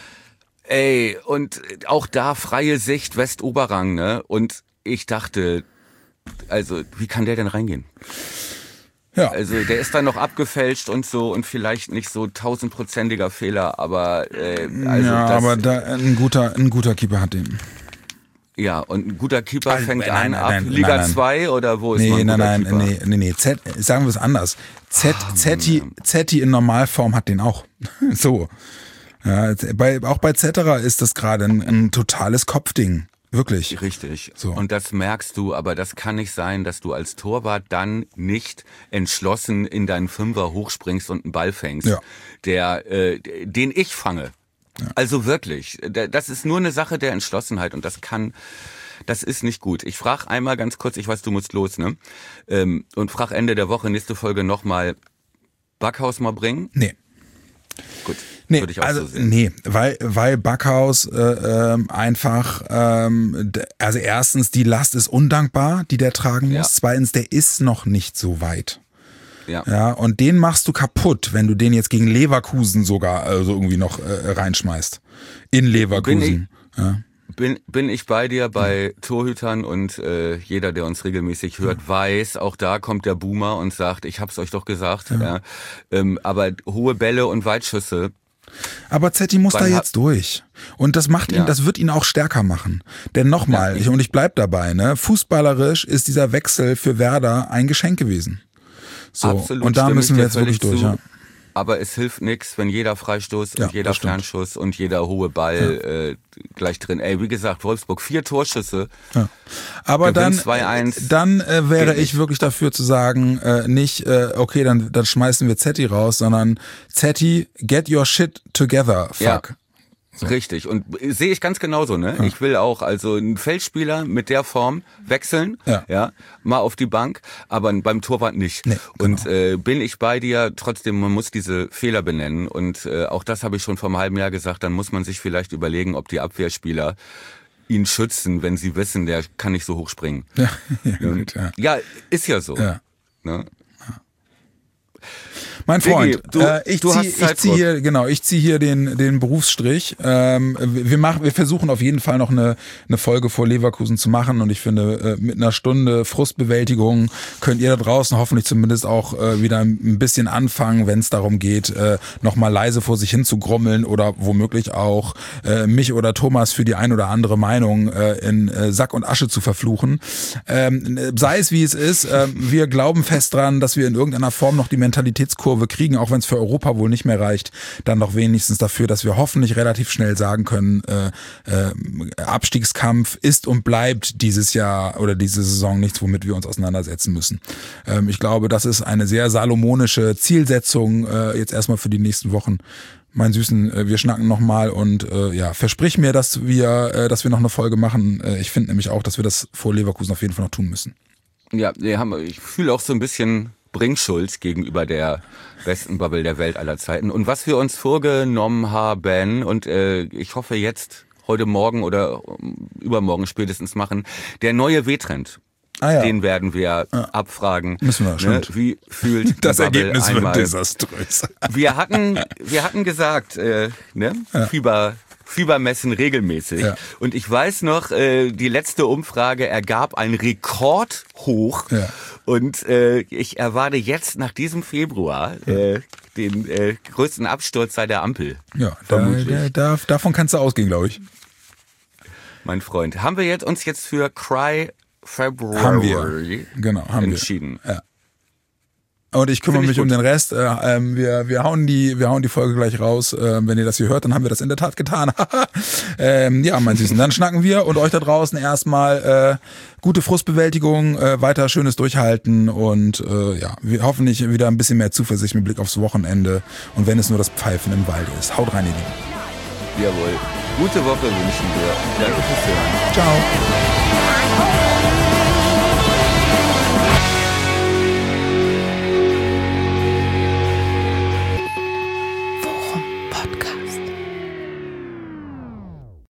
Und auch da freie Sicht, Westoberrang, ne? Und ich dachte, also, wie kann der denn reingehen? Ja. Also, der ist dann noch abgefälscht und so, und vielleicht nicht so 1000%iger Fehler, aber, aber ein guter Keeper hat den. Ja, und ein guter Keeper fängt ab Liga 2 oder wo ist man ein guter Keeper? Nee, sagen wir es anders. Zetti in Normalform hat den auch. So. Ja, auch bei Zetterer ist das gerade ein totales Kopfding. Wirklich. Richtig. So. Und das merkst du, aber das kann nicht sein, dass du als Torwart dann nicht entschlossen in deinen Fünfer hochspringst und einen Ball fängst, den ich fange. Ja. Also wirklich, das ist nur eine Sache der Entschlossenheit, und das ist nicht gut. Ich frage einmal ganz kurz, ich weiß, du musst los, ne? Und frage Ende der Woche, nächste Folge nochmal, Backhaus mal bringen? Nee. Gut. Nee, also so weil Backhaus einfach, also erstens, die Last ist undankbar, die der tragen muss. Ja. Zweitens, der ist noch nicht so weit. Ja, und den machst du kaputt, wenn du den jetzt gegen Leverkusen sogar irgendwie noch reinschmeißt. In Leverkusen. Bin ich bei dir bei Torhütern, und jeder, der uns regelmäßig hört, weiß, auch da kommt der Boomer und sagt, ich hab's euch doch gesagt. Ja. Aber hohe Bälle und Weitschüsse. Aber Zetti muss da jetzt durch. Und das macht ihn, das wird ihn auch stärker machen. Denn nochmal, ich bleib dabei, ne, fußballerisch ist dieser Wechsel für Werder ein Geschenk gewesen. So. Absolut, und da müssen wir jetzt wirklich durch, ja. Aber es hilft nichts, wenn jeder Freistoß und jeder Fernschuss und jeder hohe Ball gleich drin. Wie gesagt, Wolfsburg 4 Torschüsse. Ja. Aber dann wäre ich wirklich dafür zu sagen, nicht, okay, dann schmeißen wir Zetti raus, sondern Zetti, get your shit together, fuck. Ja. So. Richtig, und sehe ich ganz genauso, ne? Ja. Ich will auch, also einen Feldspieler mit der Form wechseln, mal auf die Bank, aber beim Torwart nicht. Nee, genau. Und bin ich bei dir, trotzdem, man muss diese Fehler benennen, und auch das habe ich schon vor einem halben Jahr gesagt, dann muss man sich vielleicht überlegen, ob die Abwehrspieler ihn schützen, wenn sie wissen, der kann nicht so hoch springen. Ja, ist ja so. Ja. Ne? Mein Freund, ich ziehe hier den Berufsstrich. Wir versuchen auf jeden Fall noch eine Folge vor Leverkusen zu machen, und ich finde, mit einer Stunde Frustbewältigung könnt ihr da draußen hoffentlich zumindest auch wieder ein bisschen anfangen, wenn es darum geht, nochmal leise vor sich hin zu grummeln oder womöglich auch mich oder Thomas für die ein oder andere Meinung in Sack und Asche zu verfluchen. Sei es wie es ist, wir glauben fest dran, dass wir in irgendeiner Form noch die Mentalitätskurve Kurve kriegen, auch wenn es für Europa wohl nicht mehr reicht, dann doch wenigstens dafür, dass wir hoffentlich relativ schnell sagen können, Abstiegskampf ist und bleibt dieses Jahr oder diese Saison nichts, womit wir uns auseinandersetzen müssen. Ich glaube, das ist eine sehr salomonische Zielsetzung jetzt erstmal für die nächsten Wochen. Mein Süßen, wir schnacken nochmal und versprich mir, dass wir noch eine Folge machen. Ich finde nämlich auch, dass wir das vor Leverkusen auf jeden Fall noch tun müssen. Ja, ich fühle auch so ein bisschen Bringschuld gegenüber der besten Bubble der Welt aller Zeiten. Und was wir uns vorgenommen haben, und ich hoffe jetzt heute Morgen oder übermorgen spätestens machen, der neue W-Trend. Den werden wir abfragen. Müssen wir, stimmt. Wie fühlt das Bubble Ergebnis einmal? wird desaströs. Wir hatten gesagt, Fiebermessen regelmäßig. Ja. Und ich weiß noch, die letzte Umfrage ergab ein Rekordhoch. Ja. Und ich erwarte jetzt nach diesem Februar den größten Absturz seit der Ampel. Ja, davon kannst du ausgehen, glaube ich. Mein Freund. Haben wir uns jetzt für Cry February haben entschieden? Ja. Und ich kümmere mich um den Rest. Wir hauen die Folge gleich raus. Wenn ihr das hier hört, dann haben wir das in der Tat getan. Mein Süßen, dann schnacken wir und euch da draußen erstmal gute Frustbewältigung, weiter schönes Durchhalten und wir hoffentlich wieder ein bisschen mehr Zuversicht mit Blick aufs Wochenende und wenn es nur das Pfeifen im Wald ist. Haut rein, ihr Lieben. Jawohl. Gute Woche wünschen wir. Danke fürs Hören. Ciao.